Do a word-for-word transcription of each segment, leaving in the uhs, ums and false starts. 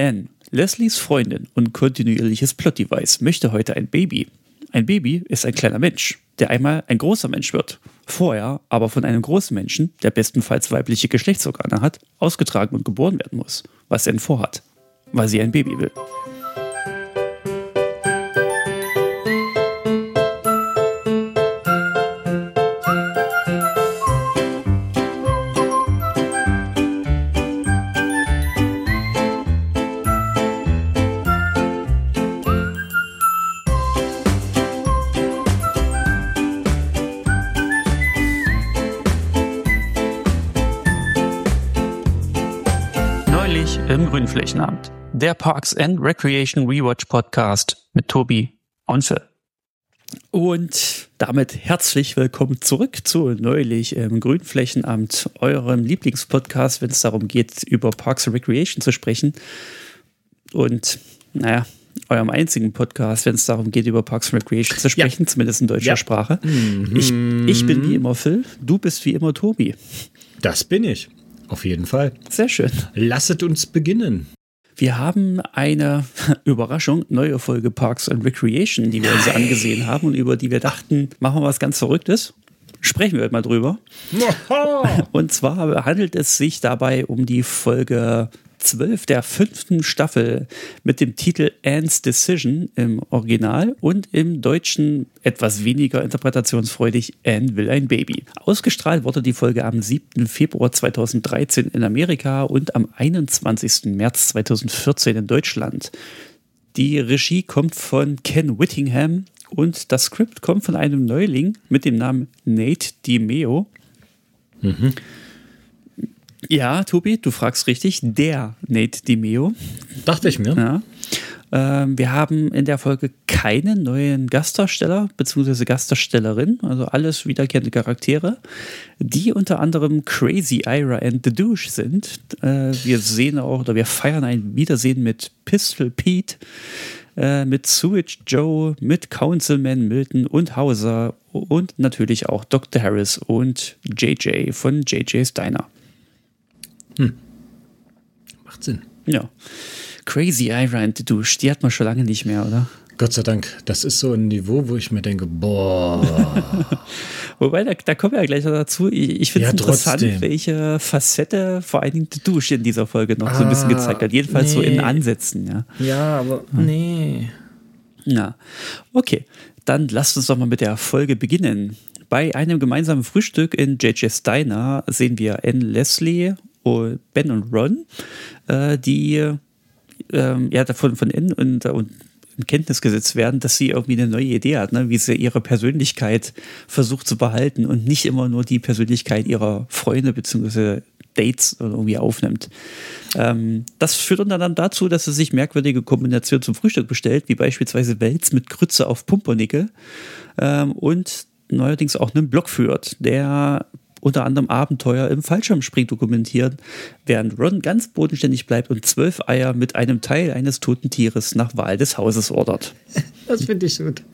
Anne, Leslies Freundin und kontinuierliches Plot-Device, möchte heute ein Baby. Ein Baby ist ein kleiner Mensch, der einmal ein großer Mensch wird. Vorher aber von einem großen Menschen, der bestenfalls weibliche Geschlechtsorgane hat, ausgetragen und geboren werden muss. Was Anne vorhat, weil sie ein Baby will. Im Grünflächenamt, der Parks and Recreation Rewatch Podcast mit Tobi und Phil. Und damit herzlich willkommen zurück zu Neulich im Grünflächenamt, eurem Lieblingspodcast, wenn es darum geht, über Parks and Recreation zu sprechen. Und naja, eurem einzigen Podcast, wenn es darum geht, über Parks and Recreation zu sprechen, ja. Zumindest in deutscher ja. Sprache. Mhm. Ich, ich bin wie immer Phil, du bist wie immer Tobi. Das bin ich. Auf jeden Fall. Sehr schön. Lasset uns beginnen. Wir haben eine Überraschung, neue Folge Parks and Recreation, die wir Nein. uns angesehen haben und über die wir dachten, machen wir was ganz Verrücktes. Sprechen wir heute mal drüber. Und zwar handelt es sich dabei um die Folge zwölf der fünften Staffel mit dem Titel Anne's Decision im Original und im Deutschen etwas weniger interpretationsfreudig Anne will ein Baby. Ausgestrahlt wurde die Folge am siebten Februar zweitausenddreizehn in Amerika und am einundzwanzigsten März zweitausendvierzehn in Deutschland. Die Regie kommt von Ken Whittingham und das Skript kommt von einem Neuling mit dem Namen Nate DiMeo. Mhm. Ja, Tobi, du fragst richtig, der Nate DiMeo. Dachte ich mir. Ja. Ähm, wir haben in der Folge keine neuen Gastdarsteller bzw. Gastdarstellerin, also alles wiederkehrende Charaktere, die unter anderem Crazy Ira and The Douche sind. Äh, wir sehen auch, oder wir feiern ein Wiedersehen mit Pistol Pete, äh, mit Sewage Joe, mit Councilman Milton und Hauser und natürlich auch Doktor Harris und J J von J J's Diner. Hm. Macht Sinn. Ja. Crazy Ira and the Douche, die hat man schon lange nicht mehr, oder? Gott sei Dank. Das ist so ein Niveau, wo ich mir denke, boah. Wobei, da, da kommen wir ja gleich noch dazu. Ich, ich finde es ja, interessant, trotzdem. welche Facette vor allen Dingen the Douche in dieser Folge noch ah, so ein bisschen gezeigt hat. Jedenfalls nee. so in Ansätzen, ja. Ja, aber ja. nee. Ja, okay. Dann lasst uns doch mal mit der Folge beginnen. Bei einem gemeinsamen Frühstück in J J's Diner sehen wir Anne, Leslie, Ben und Ron, äh, die ähm, ja, davon von Anne und, und in Kenntnis gesetzt werden, dass sie irgendwie eine neue Idee hat, ne? Wie sie ihre Persönlichkeit versucht zu behalten und nicht immer nur die Persönlichkeit ihrer Freunde bzw. Dates irgendwie aufnimmt. Ähm, das führt unter anderem dazu, dass sie sich merkwürdige Kombinationen zum Frühstück bestellt, wie beispielsweise Wels mit Grütze auf Pumpernickel ähm, und neuerdings auch einen Blog führt, der unter anderem Abenteuer im Fallschirmspringen dokumentiert, während Ron ganz bodenständig bleibt und zwölf Eier mit einem Teil eines toten Tieres nach Wahl des Hauses ordert. Das finde ich gut.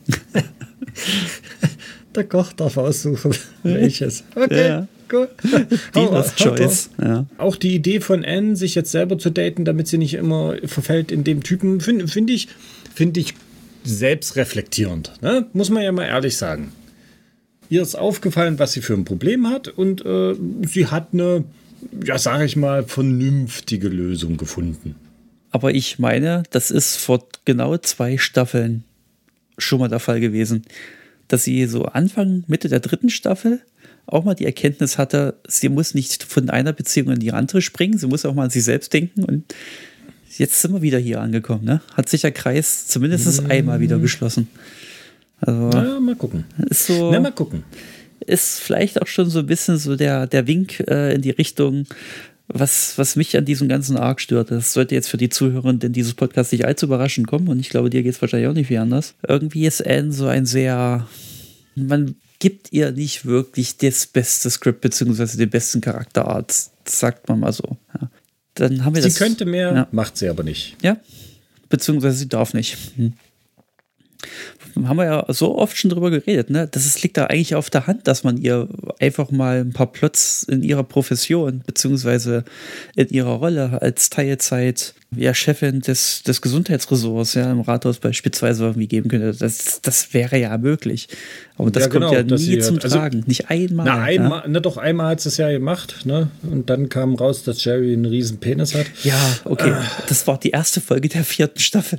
Der Koch darf aussuchen, welches. Okay, ja. gut. Dealer's Choice. Ja. Auch die Idee von Anne, sich jetzt selber zu daten, damit sie nicht immer verfällt in dem Typen, finde find ich, find ich selbstreflektierend. Ne? Muss man ja mal ehrlich sagen. Ihr ist aufgefallen, was sie für ein Problem hat und äh, sie hat eine, ja, sage ich mal, vernünftige Lösung gefunden. Aber ich meine, das ist vor genau zwei Staffeln schon mal der Fall gewesen, dass sie so Anfang, Mitte der dritten Staffel auch mal die Erkenntnis hatte, sie muss nicht von einer Beziehung in die andere springen, sie muss auch mal an sich selbst denken und jetzt sind wir wieder hier angekommen, ne? Hat sich der Kreis zumindest mmh. einmal wieder geschlossen. Also, Na, mal gucken. Ist so, Na, mal gucken. Ist vielleicht auch schon so ein bisschen so der, der Wink äh, in die Richtung, was, was mich an diesem ganzen Arc stört. Das sollte jetzt für die Zuhörenden dieses Podcast nicht allzu überraschend kommen und ich glaube, dir geht es wahrscheinlich auch nicht viel anders. Irgendwie ist Anne so ein sehr, man gibt ihr nicht wirklich das beste Skript beziehungsweise den besten Charakterart, sagt man mal so. Ja. Dann haben wir sie das, könnte mehr, ja. macht sie aber nicht. Ja, beziehungsweise sie darf nicht. Hm. haben wir ja so oft schon drüber geredet, ne? Das ist, liegt da eigentlich auf der Hand, dass man ihr einfach mal ein paar Plots in ihrer Profession beziehungsweise in ihrer Rolle als Teilzeit, ja, Chefin des, des Gesundheitsressorts, ja, im Rathaus beispielsweise irgendwie geben könnte. Das, das wäre ja möglich. Aber das Ja, genau, kommt ja dass nie sie zum hat- also- Tragen. Nicht einmal. Na, einmal, ja? na doch, einmal hat sie es ja gemacht, ne? Und dann kam raus, dass Jerry einen riesen Penis hat. Ja, okay. Das war die erste Folge der vierten Staffel.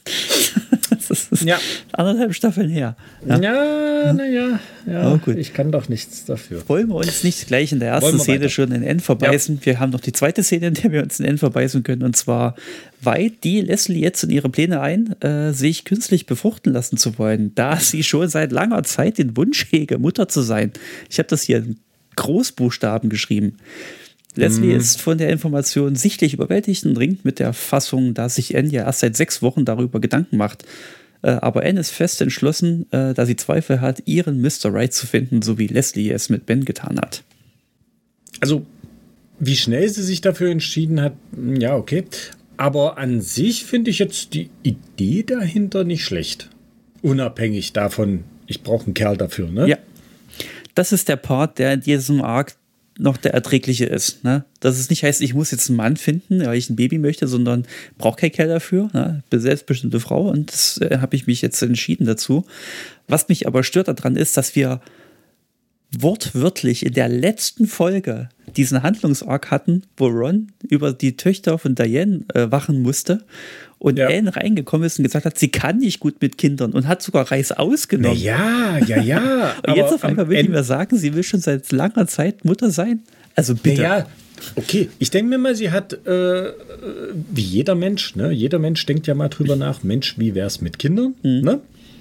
Das ist Ja. anderthalb Staffeln her. Ja. Ja, naja, ja, Oh, gut. ich kann doch nichts dafür. Wollen wir uns nicht gleich in der ersten Wollen wir Szene weiter? schon in N verbeißen? Wir haben noch die zweite Szene, in der wir uns in N verbeißen können. Und zwar weiht die Leslie jetzt in ihre Pläne ein, äh, sich künstlich befruchten lassen zu wollen, da sie schon seit langer Zeit den Wunsch hege, Mutter zu sein. Ich habe das hier in Großbuchstaben geschrieben. Leslie ist von der Information sichtlich überwältigt und ringt mit der Fassung, da sich Anne ja erst seit sechs Wochen darüber Gedanken macht. Äh, aber Anne ist fest entschlossen, äh, da sie Zweifel hat, ihren Mister Right zu finden, so wie Leslie es mit Ben getan hat. Also, wie schnell sie sich dafür entschieden hat, ja, okay. Aber an sich finde ich jetzt die Idee dahinter nicht schlecht. Unabhängig davon, ich brauche einen Kerl dafür, ne? Ja, das ist der Part, der in diesem Arc noch der erträgliche ist. Ne? Dass es nicht heißt, ich muss jetzt einen Mann finden, weil ich ein Baby möchte, sondern brauche kein Kerl dafür. Ne? Bin selbstbestimmte Frau und das äh, habe ich mich jetzt entschieden dazu. Was mich aber stört daran ist, dass wir wortwörtlich in der letzten Folge diesen Handlungsarc hatten, wo Ron über die Töchter von Diane äh, wachen musste und Ja. Anne reingekommen ist und gesagt hat, sie kann nicht gut mit Kindern und hat sogar Reis ausgenommen. Ja, ja, ja. Und jetzt auf am einmal will die Ende- mir sagen, sie will schon seit langer Zeit Mutter sein. Also bitte. Ja, okay. Ich denke mir mal, sie hat, äh, wie jeder Mensch, ne? Jeder Mensch denkt ja mal drüber nach, Mensch, wie wär's mit Kindern? Mhm. Ne?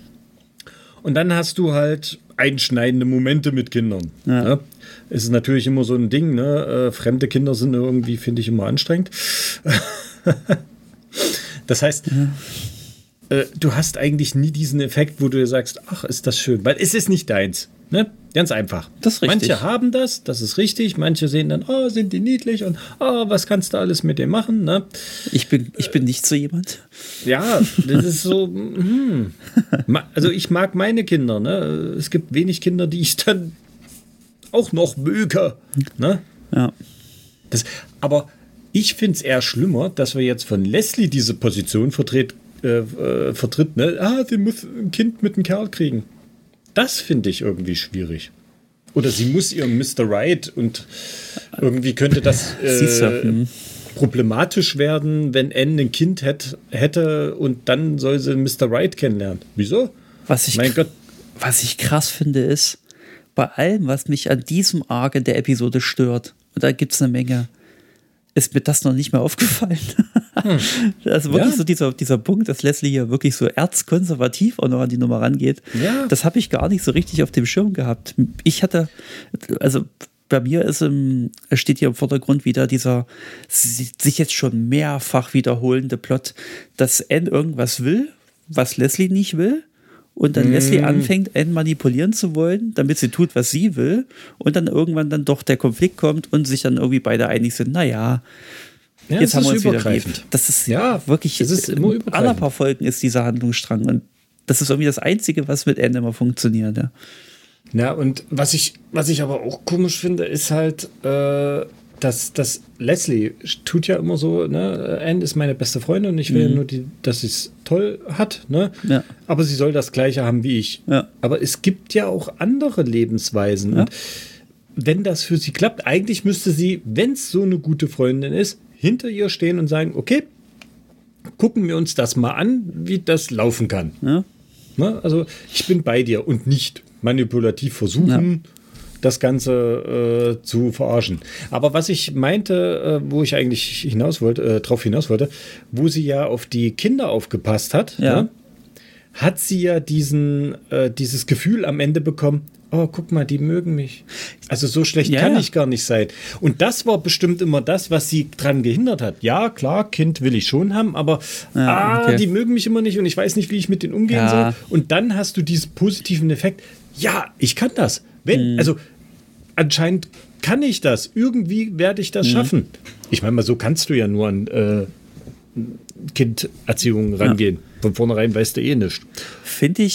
Und dann hast du halt einschneidende Momente mit Kindern. Ja. Ne? Es ist natürlich immer so ein Ding, ne? Äh, fremde Kinder sind irgendwie, finde ich, immer anstrengend. Das heißt, äh, du hast eigentlich nie diesen Effekt, wo du dir sagst, ach, ist das schön, weil es ist nicht deins. Ne? Ganz einfach. Das ist richtig. Manche haben das, das ist richtig. Manche sehen dann, oh, sind die niedlich und oh, was kannst du alles mit dem machen? Ne? Ich bin, ich bin nicht so jemand. Ja, das ist so. Hm. Ma- Also ich mag meine Kinder. Ne? Es gibt wenig Kinder, die ich dann auch noch möge. Ne? Ja. Das, aber ich finde es eher schlimmer, dass wir jetzt von Leslie diese Position vertritt, äh, äh, vertritt. Ne? Ah, sie muss ein Kind mit einem Kerl kriegen. Das finde ich irgendwie schwierig. Oder sie muss ihren Mister Right und irgendwie könnte das Siehst du, äh, hm. problematisch werden, wenn Anne ein Kind hätt, hätte und dann soll sie Mister Right kennenlernen. Wieso? Was ich, Mein Gott. was ich krass finde, ist, bei allem, was mich an diesem Arc in der Episode stört, und da gibt es eine Menge, ist mir das noch nicht mehr aufgefallen. Hm. Also wirklich Ja. so dieser, dieser Punkt, dass Leslie hier wirklich so erzkonservativ auch noch an die Nummer rangeht, Ja. das habe ich gar nicht so richtig auf dem Schirm gehabt. Ich hatte, also bei mir ist im, steht hier im Vordergrund wieder dieser sich jetzt schon mehrfach wiederholende Plot, dass Anne irgendwas will, was Leslie nicht will. Und dann Mm. Leslie anfängt, Anne manipulieren zu wollen, damit sie tut, was sie will. Und dann irgendwann dann doch der Konflikt kommt und sich dann irgendwie beide einig sind, naja, Ja, jetzt es haben ist wir uns wieder übergreifend. lieb. Das ist Ja, wirklich, es ist immer in übergreifend. aller paar Folgen ist dieser Handlungsstrang. Und das ist irgendwie das Einzige, was mit Anne immer funktioniert. Ja. Na, und was ich, was ich aber auch komisch finde, ist halt, äh, dass, dass Leslie tut ja immer so, ne, Anne ist meine beste Freundin und ich will Mhm. nur, die, dass sie es toll hat, ne? Ja. Aber sie soll das Gleiche haben wie ich. Ja. Aber es gibt ja auch andere Lebensweisen. Ja. Und wenn das für sie klappt, eigentlich müsste sie, wenn es so eine gute Freundin ist, hinter ihr stehen und sagen, okay, gucken wir uns das mal an, wie das laufen kann. Ja. Ne? Also ich bin bei dir und nicht manipulativ versuchen, das Ganze äh, zu verarschen. Aber was ich meinte, äh, wo ich eigentlich hinaus wollte, äh, drauf hinaus wollte, wo sie ja auf die Kinder aufgepasst hat, Ja. ne? Hat sie ja diesen, äh, dieses Gefühl am Ende bekommen, oh, guck mal, die mögen mich. Also so schlecht Ja, kann ja. ich gar nicht sein. Und das war bestimmt immer das, was sie dran gehindert hat. Ja, klar, Kind will ich schon haben, aber Ja, ah, okay. die mögen mich immer nicht und ich weiß nicht, wie ich mit denen umgehen Ja. soll. Und dann hast du diesen positiven Effekt. Ja, ich kann das. Wenn, Mhm. also anscheinend kann ich das. Irgendwie werde ich Mhm. das schaffen. Ich meine mal, so kannst du ja nur an äh, Kindererziehung rangehen. Von vornherein weißt du eh nichts. Finde ich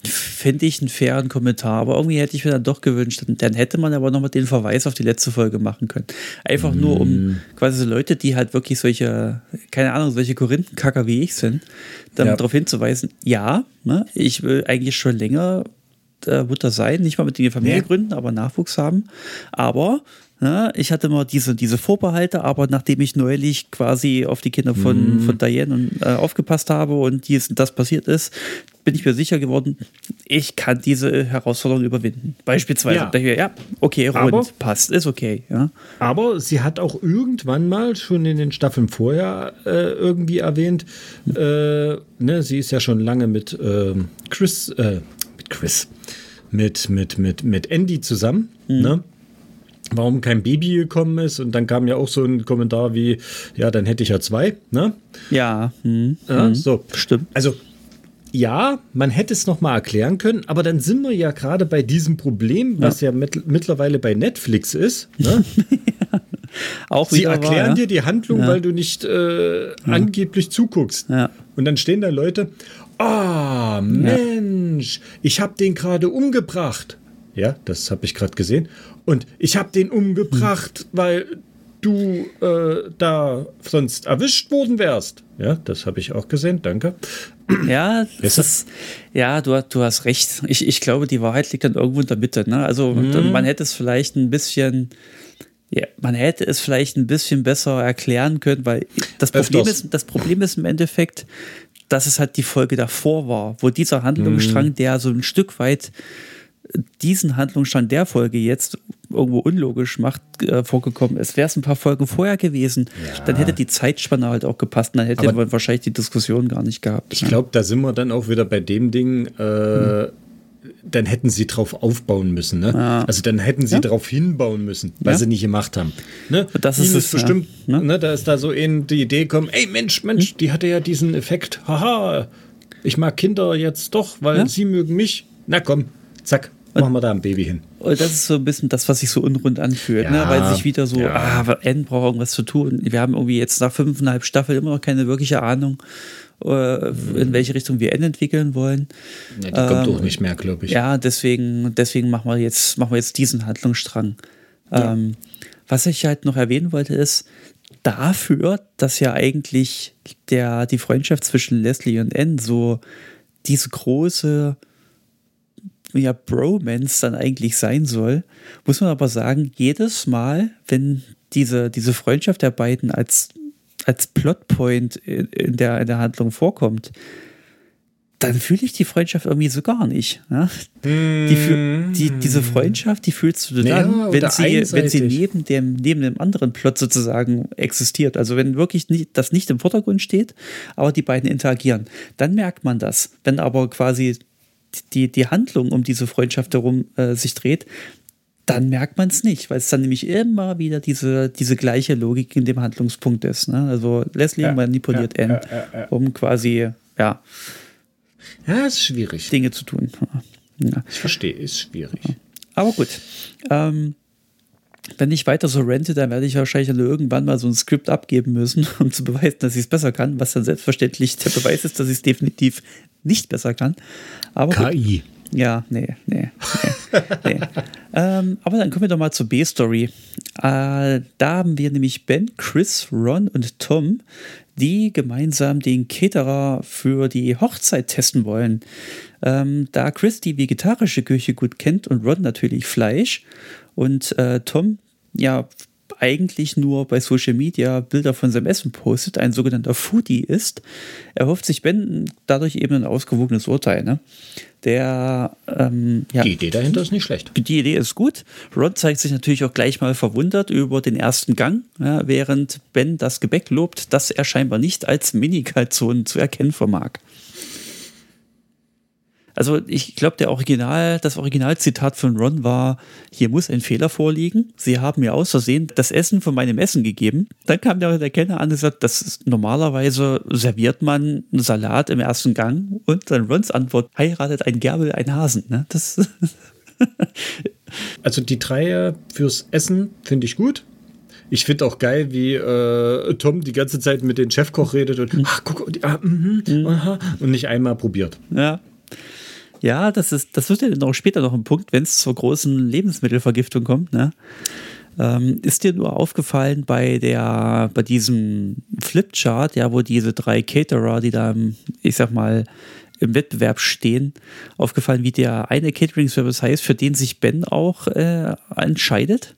Finde ich einen fairen Kommentar, aber irgendwie hätte ich mir dann doch gewünscht, dann hätte man aber nochmal den Verweis auf die letzte Folge machen können. Einfach mm. nur, um quasi so Leute, die halt wirklich solche, keine Ahnung, solche Korinthenkacker wie ich sind, dann ja. darauf hinzuweisen, ja, ne, ich will eigentlich schon länger äh, Mutter sein, nicht mal mit den Familie gründen, aber Nachwuchs haben, aber ja, ich hatte immer diese, diese Vorbehalte, aber nachdem ich neulich quasi auf die Kinder von, mm. von Diane und, äh, aufgepasst habe und dies und das passiert ist, bin ich mir sicher geworden, ich kann diese Herausforderung überwinden. Beispielsweise, ja, mir, ja okay, rund, aber, passt, ist okay. Ja. Aber sie hat auch irgendwann mal, schon in den Staffeln vorher äh, irgendwie erwähnt, äh, ne, sie ist ja schon lange mit äh, Chris, äh, mit Chris, mit, mit, mit, mit Andy zusammen, mhm. ne? Warum kein Baby gekommen ist. Und dann kam ja auch so ein Kommentar wie, ja, dann hätte ich ja zwei, ne? Ja. Hm, ja hm, so. Stimmt. Also, ja, man hätte es noch mal erklären können, aber dann sind wir ja gerade bei diesem Problem, was ja, ja mit, mittlerweile bei Netflix ist, ne? ja. Auch Sie wieder erklären wahr, ja? dir die Handlung, ja. weil du nicht äh, ja. angeblich zuguckst. Ja. Und dann stehen da Leute, ah, oh, Mensch, ja. ich habe den gerade umgebracht. Ja, das habe ich gerade gesehen. Und ich habe den umgebracht, hm. weil du äh, da sonst erwischt worden wärst. Ja, das habe ich auch gesehen, danke. Ja, das ist, ja, du, du hast recht. Ich, ich glaube, die Wahrheit liegt dann irgendwo in der Mitte. Ne? Also hm. man hätte es vielleicht ein bisschen, ja, man hätte es vielleicht ein bisschen besser erklären können, weil das Problem ist, das Problem ist im Endeffekt, dass es halt die Folge davor war, wo dieser Handlungsstrang, hm. der so ein Stück weit diesen Handlungsstrang der Folge jetzt irgendwo unlogisch macht, äh, vorgekommen ist. Wäre es ein paar Folgen vorher gewesen, ja. dann hätte die Zeitspanne halt auch gepasst und dann hätte man wahrscheinlich die Diskussion gar nicht gehabt. Ich glaube, da sind wir dann auch wieder bei dem Ding, äh, hm. dann hätten sie drauf aufbauen müssen. Ne? Ja. Also dann hätten sie ja. drauf hinbauen müssen, weil ja. sie nicht gemacht haben. Ne? Das ist, ist bestimmt, ja. ne, da ist da so in die Idee gekommen, ey Mensch, Mensch, hm. die hatte ja diesen Effekt, haha, ich mag Kinder jetzt doch, weil ja. sie mögen mich. Na komm, zack. Machen wir da ein Baby hin. Und das ist so ein bisschen das, was sich so unrund anfühlt, ja, ne? Weil sich wieder so, ja. ah, N braucht irgendwas zu tun. Wir haben irgendwie jetzt nach fünfeinhalb Staffeln immer noch keine wirkliche Ahnung, äh, in welche Richtung wir N entwickeln wollen. Ja, die ähm, kommt auch nicht mehr, glaube ich. Ja, deswegen, deswegen machen wir jetzt, machen wir jetzt diesen Handlungsstrang. Ja. Ähm, was ich halt noch erwähnen wollte, ist, dafür, dass ja eigentlich der, die Freundschaft zwischen Leslie und N so diese große ja, Bromance dann eigentlich sein soll, muss man aber sagen, jedes Mal, wenn diese, diese Freundschaft der beiden als, als Plotpoint in, in, der, in der Handlung vorkommt, dann fühle ich die Freundschaft irgendwie so gar nicht. Ja? Die, die, diese Freundschaft, die fühlst du dann, ja, wenn, sie, wenn sie neben dem, neben dem anderen Plot sozusagen existiert. Also wenn wirklich nicht, das nicht im Vordergrund steht, aber die beiden interagieren, dann merkt man das. Wenn aber quasi Die, die Handlung um diese Freundschaft herum äh, sich dreht, dann merkt man es nicht, weil es dann nämlich immer wieder diese, diese gleiche Logik in dem Handlungspunkt ist. Ne? Also Leslie ja, manipuliert ja, N, ja, ja, ja. um quasi, ja. Ja, ist schwierig. Dinge zu tun. Ja. Ich verstehe, ist schwierig. Aber gut. Ähm, wenn ich weiter so rente, dann werde ich wahrscheinlich dann irgendwann mal so ein Skript abgeben müssen, um zu beweisen, dass ich es besser kann, was dann selbstverständlich der Beweis ist, dass ich es definitiv nicht besser kann. Aber K I. Gut. Ja, nee, nee. nee, nee. ähm, aber dann kommen wir doch mal zur B-Story. Äh, da haben wir nämlich Ben, Chris, Ron und Tom, die gemeinsam den Caterer für die Hochzeit testen wollen. Ähm, da Chris die vegetarische Küche gut kennt und Ron natürlich Fleisch und äh, Tom ja eigentlich nur bei Social Media Bilder von seinem Essen postet, ein sogenannter Foodie ist, erhofft sich Ben dadurch eben ein ausgewogenes Urteil. Ne? Der, ähm, ja, die Idee dahinter ist nicht schlecht. Die Idee ist gut. Ron zeigt sich natürlich auch gleich mal verwundert über den ersten Gang, ja, während Ben das Gebäck lobt, das er scheinbar nicht als Mini-Calzone zu erkennen vermag. Also ich glaube, der Original, das Originalzitat von Ron war, hier muss ein Fehler vorliegen. Sie haben mir aus Versehen das Essen von meinem Essen gegeben. Dann kam der, der Kenner an und gesagt, das ist, normalerweise serviert man einen Salat im ersten Gang und dann Rons Antwort, heiratet ein Gerbel ein Hasen. Ne? Das also die drei fürs Essen finde ich gut. Ich finde auch geil, wie äh, Tom die ganze Zeit mit dem Chefkoch redet und, ach, guck, ah, mm, mm, aha, und nicht einmal probiert. Ja. Ja, das ist, das wird ja noch später noch ein Punkt, wenn es zur großen Lebensmittelvergiftung kommt, ne? Ähm, ist dir nur aufgefallen bei der, bei diesem Flipchart, ja, wo diese drei Caterer, die da, im, ich sag mal, im Wettbewerb stehen, aufgefallen, wie der eine Catering-Service heißt, für den sich Ben auch äh, entscheidet?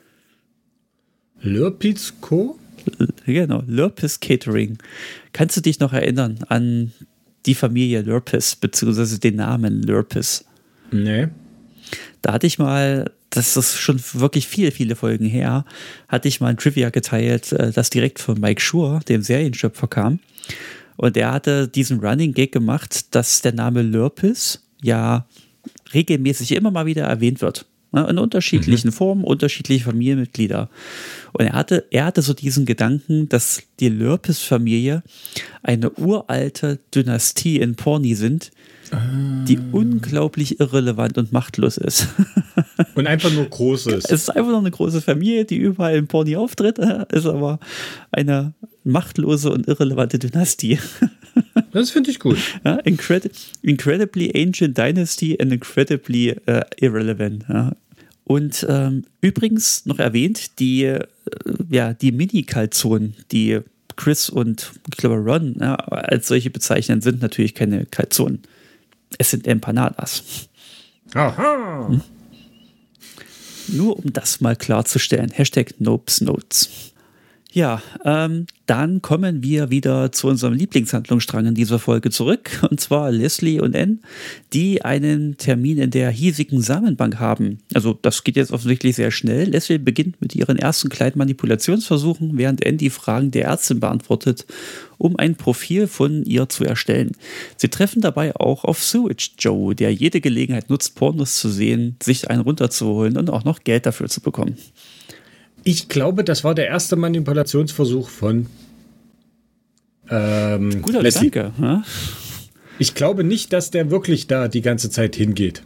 Lörpitz Co.? Genau, Lörpis Catering. Kannst du dich noch erinnern an die Familie Lörpis, beziehungsweise den Namen Lörpis? Nee. Da hatte ich mal, das ist schon wirklich viele, viele Folgen her, hatte ich mal ein Trivia geteilt, das direkt von Mike Schur, dem Serienschöpfer, kam. Und er hatte diesen Running Gag gemacht, dass der Name Lörpis ja regelmäßig immer mal wieder erwähnt wird. In unterschiedlichen mhm. Formen, unterschiedliche Familienmitglieder. Und er hatte, er hatte so diesen Gedanken, dass die Lörpis-Familie eine uralte Dynastie in Porni sind, ah. die unglaublich irrelevant und machtlos ist. Und einfach nur groß ist. Es ist einfach nur eine große Familie, die überall in Porni auftritt, ist aber eine machtlose und irrelevante Dynastie. Das finde ich gut. Ja, incredi- incredibly ancient dynasty and incredibly uh, irrelevant. Ja. Und ähm, übrigens noch erwähnt, die, äh, ja, die Mini-Calzonen, die Chris und ich glaube Ron ja, als solche bezeichnen, sind natürlich keine Calzonen. Es sind Empanadas. Aha. Hm? Nur um das mal klarzustellen. Hashtag Nopes Notes. Ja, ähm, dann kommen wir wieder zu unserem Lieblingshandlungsstrang in dieser Folge zurück. Und zwar Leslie und Anne, die einen Termin in der hiesigen Samenbank haben. Also das geht jetzt offensichtlich sehr schnell. Leslie beginnt mit ihren ersten kleinen Manipulationsversuchen, während Anne die Fragen der Ärztin beantwortet, um ein Profil von ihr zu erstellen. Sie treffen dabei auch auf Sewage Joe, der jede Gelegenheit nutzt, Pornos zu sehen, sich einen runterzuholen und auch noch Geld dafür zu bekommen. Ich glaube, das war der erste Manipulationsversuch von ähm, Guter Leslie. Gedanke. Ja? Ich glaube nicht, dass der wirklich da die ganze Zeit hingeht.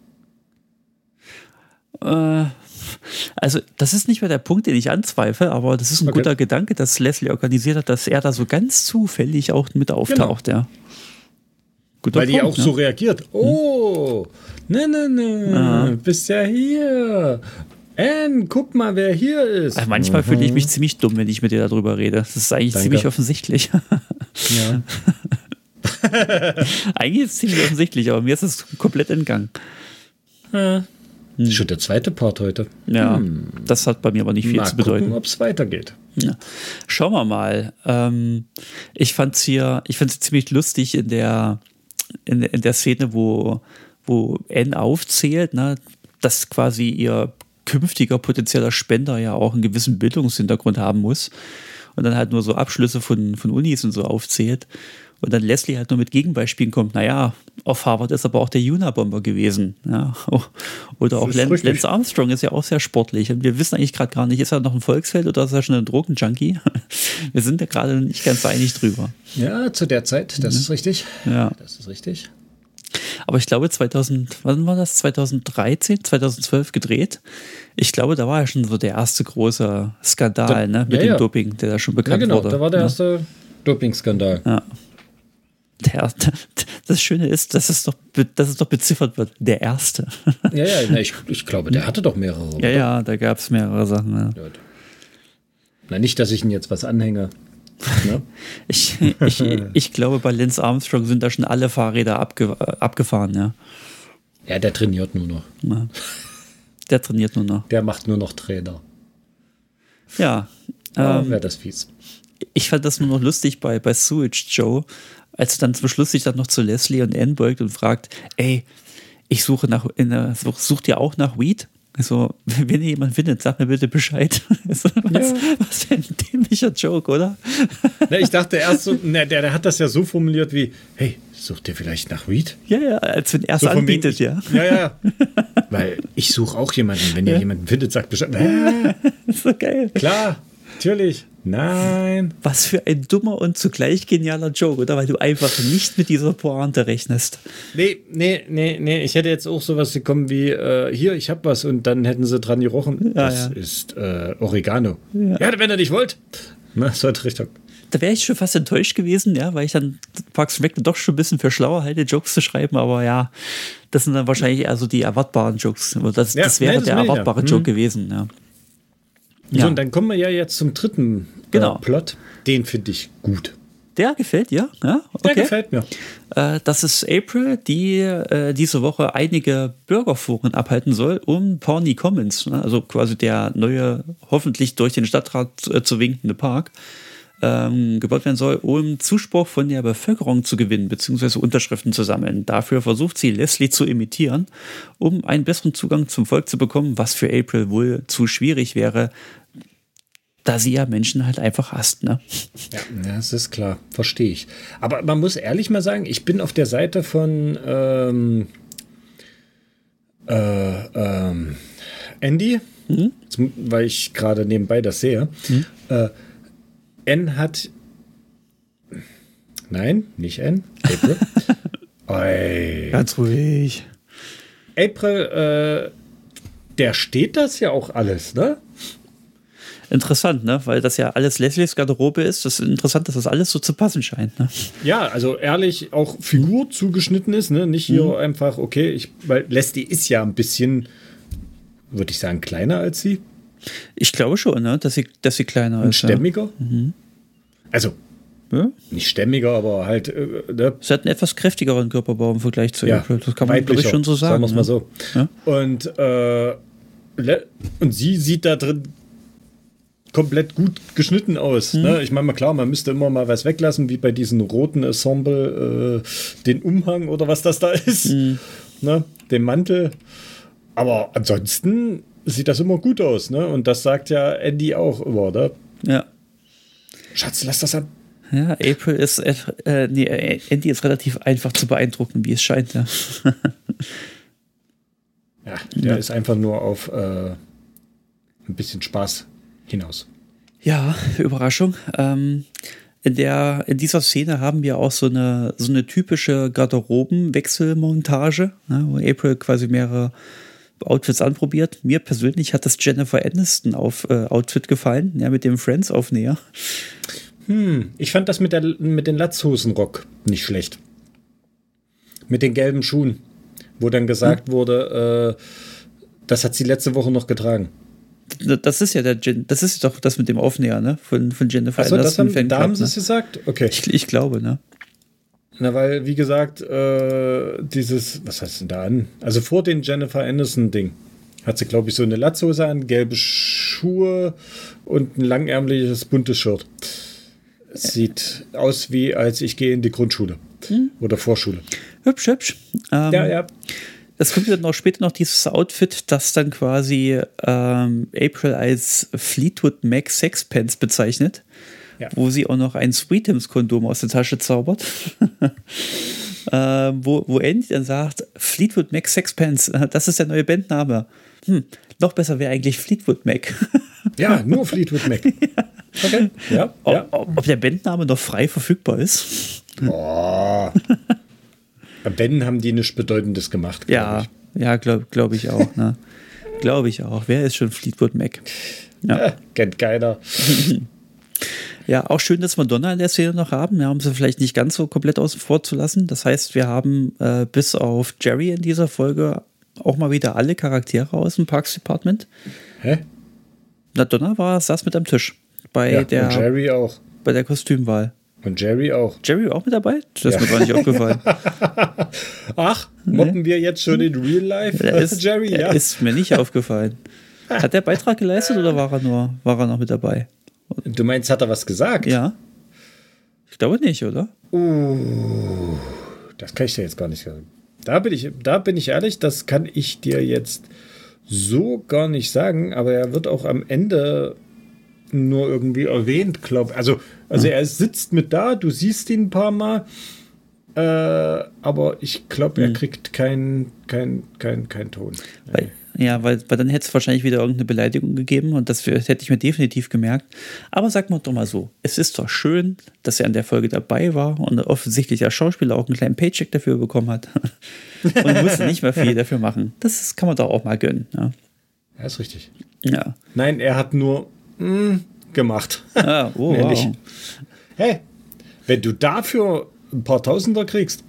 Äh, also das ist nicht mehr der Punkt, den ich anzweifle, aber das ist ein okay. guter Gedanke, dass Leslie organisiert hat, dass er da so ganz zufällig auch mit auftaucht. Genau. Ja. Guter Weil Punkt, die auch ne? so reagiert. Oh, ne, ne, ne, ja. bist ja hier. Anne, guck mal, wer hier ist. Also manchmal mhm. fühle ich mich ziemlich dumm, wenn ich mit dir darüber rede. Das ist eigentlich Danke. ziemlich offensichtlich. Ja. Eigentlich ist es ziemlich offensichtlich, aber mir ist es komplett entgangen. Ja. Das ist schon der zweite Part heute. Ja, hm. das hat bei mir aber nicht viel mal zu bedeuten. Gucken, ob es weitergeht. Ja. Schauen wir mal. Ähm, ich fand es hier, ich fand es ziemlich lustig in der, in, in der Szene, wo, wo Anne aufzählt, ne, dass quasi ihr künftiger potenzieller Spender ja auch einen gewissen Bildungshintergrund haben muss und dann halt nur so Abschlüsse von, von Unis und so aufzählt und dann Leslie halt nur mit Gegenbeispielen kommt, naja, auf Harvard ist aber auch der Unabomber gewesen. Ja. Oder auch Lance, Lance Armstrong ist ja auch sehr sportlich und wir wissen eigentlich gerade gar nicht, ist er noch ein Volksfeld oder ist er schon ein Drogenjunkie? Wir sind ja gerade nicht ganz einig drüber. Ja, zu der Zeit, das ja. ist richtig. Ja. Das ist richtig. Aber ich glaube, zweitausend, wann war das? zweitausenddreizehn, zweitausendzwölf gedreht. Ich glaube, da war ja schon so der erste große Skandal, da, ne, mit ja, dem ja. Doping, der da schon bekannt ja, genau, wurde. Da war der ja. erste Dopingskandal. Ja. Der, das Schöne ist, dass es doch, dass es doch beziffert wird. Der erste. Ja, ja, na, ich, ich glaube, der hatte doch mehrere. Ja, oder? ja, da gab es mehrere Sachen. Ja. Na, nicht, dass ich Ihnen jetzt was anhänge. Ne? ich, ich, ich glaube, bei Lance Armstrong sind da schon alle Fahrräder abge, abgefahren, ja. Ja, der trainiert nur noch. Ja. Der trainiert nur noch. Der macht nur noch Trainer. Ja. Ähm, wäre das fies. Ich fand das nur noch lustig bei, bei Sewage Joe, als dann zum Schluss sich dann noch zu Leslie und Anne beugt und fragt, ey, ich suche nach, in der, such, sucht ihr auch nach Weed? Also, wenn ihr jemanden findet, sag mir bitte Bescheid. Also, was, ja. was für ein dämlicher Joke, oder? Na, ich dachte erst so, na, der, der hat das ja so formuliert wie, hey, sucht ihr vielleicht nach Weed? Ja, ja, als wenn er es so anbietet, wegen, ja. Ja, ja. Weil ich suche auch jemanden, wenn ihr ja. jemanden findet, sagt Bescheid. Äh, das ist so geil. Klar, natürlich. Nein. Was für ein dummer und zugleich genialer Joke, oder? Weil du einfach nicht mit dieser Pointe rechnest. Nee, nee, nee, nee. Ich hätte jetzt auch sowas gekommen wie, äh, hier, ich hab was und dann hätten sie dran gerochen. Ja, das ja. ist äh, Oregano. Ja. ja, wenn ihr nicht wollt. Na, so in Richtung. da wäre ich schon fast enttäuscht gewesen, ja, weil ich dann Parks and Rec doch schon ein bisschen für schlauer halte, Jokes zu schreiben, aber ja, das sind dann wahrscheinlich eher so die erwartbaren Jokes. Das, Ja, das wäre nee, das der will ich, erwartbare ja. Joke Hm. gewesen, ja. So, Ja. und dann kommen wir ja jetzt zum dritten Genau. äh, Plot. Den finde ich gut. Der gefällt dir, ja? Okay. Der gefällt mir. Äh, das ist April, die äh, diese Woche einige Bürgerforen abhalten soll, um Pawnee Commons, ne, also quasi der neue, hoffentlich durch den Stadtrat äh, zu winkende Park, ähm, gebaut werden soll, um Zuspruch von der Bevölkerung zu gewinnen, beziehungsweise Unterschriften zu sammeln. Dafür versucht sie, Leslie zu imitieren, um einen besseren Zugang zum Volk zu bekommen, was für April wohl zu schwierig wäre, da sie ja Menschen halt einfach hasst, ne? Ja, das ist klar. Verstehe ich. Aber man muss ehrlich mal sagen, ich bin auf der Seite von ähm, äh, ähm, Andy, Mhm. jetzt, weil ich gerade nebenbei das sehe. Mhm. Äh, N hat Nein, nicht N. April. Oi. Ganz ruhig. April, äh, der steht das ja auch alles, ne? Interessant, ne? Weil das ja alles Leslies Garderobe ist. Das ist interessant, dass das alles so zu passen scheint, ne? Ja, also ehrlich, auch Figur zugeschnitten ist, ne? Nicht hier Mhm. einfach, okay, ich, weil Leslie ist ja ein bisschen, würde ich sagen, kleiner als sie. Ich glaube schon, ne? Dass sie, dass sie kleiner Und ist. stämmiger. Also, Ja. Ja? nicht stämmiger, aber halt, äh, ne? Sie hat einen etwas kräftigeren Körperbau im Vergleich zu Ja, April. Das kann man, glaube ich, weiblicher, schon so sagen. wir es mal so. Ja. Und, äh, le- und sie sieht da drin komplett gut geschnitten aus. Mhm. Ne? Ich meine, mal klar, man müsste immer mal was weglassen, wie bei diesen roten Ensemble, äh, den Umhang oder was das da ist, Mhm. ne? Den Mantel. Aber ansonsten sieht das immer gut aus. Ne? Und das sagt ja Andy auch immer. Ne? Ja. Schatz, lass das an. Ja, April ist, äh, nee, Andy ist relativ einfach zu beeindrucken, wie es scheint, ja. Ja, der Ja. ist einfach nur auf äh, ein bisschen Spaß hinaus. Ja, Überraschung. Ähm, in, der, in dieser Szene haben wir auch so eine, so eine typische Garderobenwechselmontage, ne, wo April quasi mehrere Outfits anprobiert. Mir persönlich hat das Jennifer Aniston auf, äh, Outfit gefallen, ja, mit dem Friends-Aufnäher. Hm, ich fand das mit, der, mit den Latzhosenrock nicht schlecht. Mit den gelben Schuhen, wo dann gesagt Hm. wurde, äh, das hat sie letzte Woche noch getragen. Das ist ja der Jen, das ist doch das mit dem Aufnäher, ne? Von, von Jennifer Achso, das Aniston. haben, Fanclub, da haben sie ne? es gesagt? Okay. Ich, ich glaube, ne? Na, weil, wie gesagt, äh, dieses, was heißt denn da an? Also vor dem Jennifer Aniston-Ding hat sie, glaube ich, so eine Latzhose an, gelbe Schuhe und ein langärmliches buntes Shirt. Es sieht aus wie, als ich gehe in die Grundschule Hm. oder Vorschule. Hübsch, hübsch. Ähm, Ja, ja. Es kommt dann noch später noch dieses Outfit, das dann quasi ähm, April als Fleetwood Mac Sexpants bezeichnet, Ja. wo sie auch noch ein Sweetums-Kondom aus der Tasche zaubert. ähm, wo, wo Andy dann sagt, Fleetwood Mac Sexpants, äh, das ist der neue Bandname. Hm, noch besser wäre eigentlich Fleetwood Mac. Ja, nur Fleetwood Mac. Okay. Ja, ob, ja. ob, ob der Bandname noch frei verfügbar ist? Oh. Wenn, haben die nichts Bedeutendes gemacht. glaub Ja, ich. ja, glaube glaub ich auch. Ne? Glaube ich auch. Wer ist schon Fleetwood Mac? Ja. Äh, kennt keiner. Ja, auch schön, dass wir Madonna in der Szene noch haben. Wir haben sie vielleicht nicht ganz so komplett außen vor zu lassen. Das heißt, wir haben äh, bis auf Jerry in dieser Folge auch mal wieder alle Charaktere aus dem Parks Department. Hä? Madonna war, saß mit am Tisch bei, Ja, der, und Jerry auch. bei der Kostümwahl. Und Jerry auch. Jerry auch mit dabei? Das ist Ja. mir gar nicht aufgefallen. Ach, mobben wir jetzt schon in Real Life? Der ist, Jerry, der ja. ist mir nicht aufgefallen. Hat der Beitrag geleistet oder war er nur, war er noch mit dabei? Du meinst, hat er was gesagt? Ja. Ich glaube nicht, oder? Uh, das kann ich dir jetzt gar nicht sagen. Da bin ich, da bin ich ehrlich, das kann ich dir jetzt so gar nicht sagen, aber er wird auch am Ende nur irgendwie erwähnt, glaube also, also er sitzt mit da, du siehst ihn ein paar Mal, äh, aber ich glaube, er Hm. kriegt keinen kein, kein, kein Ton. Weil, ja, weil, weil dann hätte es wahrscheinlich wieder irgendeine Beleidigung gegeben und das, wär- das hätte ich mir definitiv gemerkt. Aber sag mal doch mal so, es ist doch schön, dass er an der Folge dabei war und offensichtlich der Schauspieler auch einen kleinen Paycheck dafür bekommen hat. Und musste nicht mehr viel dafür machen. Das ist- kann man doch auch mal gönnen. Ja. Ja, ist richtig. Ja. Nein, er hat nur mm, gemacht. Ah, oh, Nämlich. wow. hey, wenn du dafür ein paar Tausender kriegst,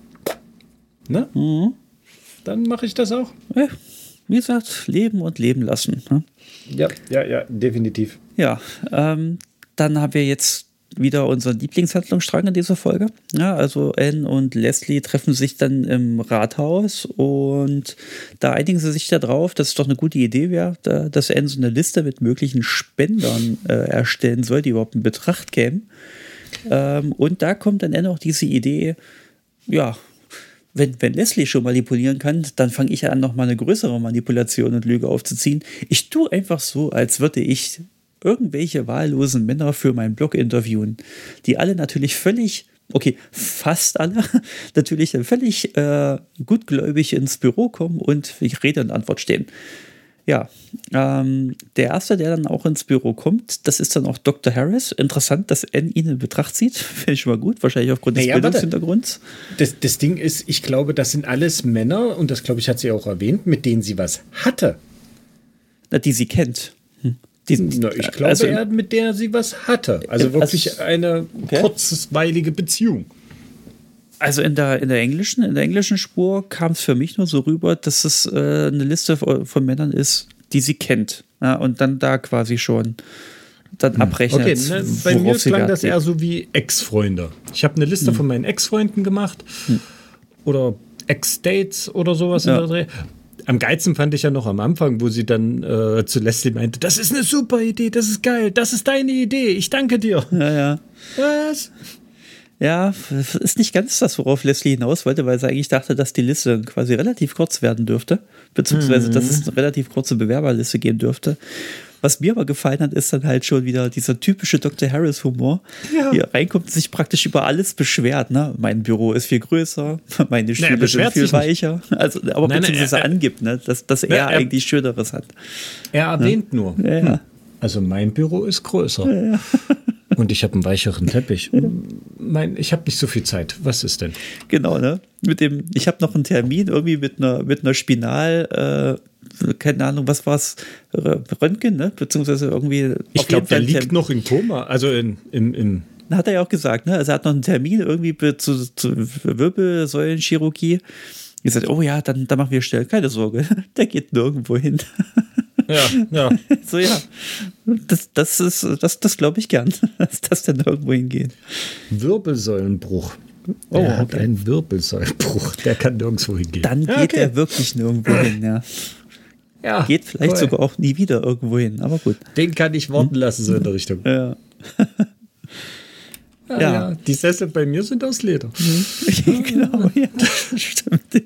ne? Mhm. Dann mache ich das auch. Ja, wie gesagt, leben und leben lassen. Ne? Ja, ja, ja, definitiv. Ja, ähm, dann haben wir jetzt wieder unseren Lieblingshandlungsstrang in dieser Folge. Ja, also Anne und Leslie treffen sich dann im Rathaus und da einigen sie sich darauf, dass es doch eine gute Idee wäre, da, dass Anne so eine Liste mit möglichen Spendern äh, erstellen soll, die überhaupt in Betracht kämen. Ähm, und da kommt dann Anne auch diese Idee, ja, wenn, wenn Leslie schon manipulieren kann, dann fange ich an, noch mal eine größere Manipulation und Lüge aufzuziehen. Ich tue einfach so, als würde ich irgendwelche wahllosen Männer für meinen Blog interviewen, die alle natürlich völlig, okay, fast alle, natürlich dann völlig äh, gutgläubig ins Büro kommen und Rede und Antwort stehen. Ja, ähm, der Erste, der dann auch ins Büro kommt, das ist dann auch Doktor Harris. Interessant, dass Anne ihn in Betracht zieht. Finde ich schon mal gut, wahrscheinlich aufgrund des naja, Bildungshintergrunds. Das, das Ding ist, ich glaube, das sind alles Männer, und das, glaube ich, hat sie auch erwähnt, mit denen sie was hatte. Na, die sie kennt. Hm. Die, Na, ich glaube, also, er, mit der sie was hatte. Also wirklich also, eine okay. kurzweilige Beziehung. Also in der, in der englischen, in der englischen Spur kam es für mich nur so rüber, dass es äh, eine Liste von Männern ist, die sie kennt. Ja, und dann da quasi schon dann abrechnet. Okay, ne, bei mir klang das eher so wie Ex-Freunde. Ich habe eine Liste hm. von meinen Ex-Freunden gemacht. Hm. Oder Ex-Dates oder sowas ja. in der Dreh. Am geilsten fand ich ja noch am Anfang, wo sie dann äh, zu Leslie meinte, das ist eine super Idee, das ist geil, das ist deine Idee, ich danke dir. Ja, ja. Was? Ja, ist nicht ganz das, worauf Leslie hinaus wollte, weil sie eigentlich dachte, dass die Liste quasi relativ kurz werden dürfte, beziehungsweise, mhm. dass es eine relativ kurze Bewerberliste geben dürfte. Was mir aber gefallen hat, ist dann halt schon wieder dieser typische Doktor Harris-Humor. Ja. Hier reinkommt und sich praktisch über alles beschwert. Ne? Mein Büro ist viel größer, meine Stühle naja, sind viel weicher. Also, aber nein, beziehungsweise er, angibt, ne? dass, dass er, er eigentlich Schöneres hat. Er erwähnt ja. nur. Ja. Hm. Also mein Büro ist größer. Ja. Und ich habe einen weicheren Teppich. Mein, ich habe nicht so viel Zeit. Was ist denn? Genau, ne? Mit dem, ich habe noch einen Termin irgendwie mit einer, mit einer Spinal, äh, keine Ahnung, was war es, Röntgen, ne? Beziehungsweise irgendwie. Ich glaube, der liegt noch in Koma, also in, in, in. Hat er ja auch gesagt, ne? Also er hat noch einen Termin irgendwie zu, zu Wirbelsäulenchirurgie. Ich sagte, oh ja, dann, dann machen wir schnell, keine Sorge, der geht nirgendwo hin. Ja, ja. So, ja. Das, das ist, das, das glaube ich gern, dass das dann irgendwo hingeht. Wirbelsäulenbruch. Oh, er hat okay. einen Wirbelsäulenbruch. Der kann nirgendwo hingehen. Dann geht okay. er wirklich nirgendwo hin, ja. Ja. Geht vielleicht cool. sogar auch nie wieder irgendwo hin, aber gut. Den kann ich warten lassen, so in der Richtung. Ja. Ja, ja. ja, die Sessel bei mir sind aus Leder. Genau, ja, stimmt.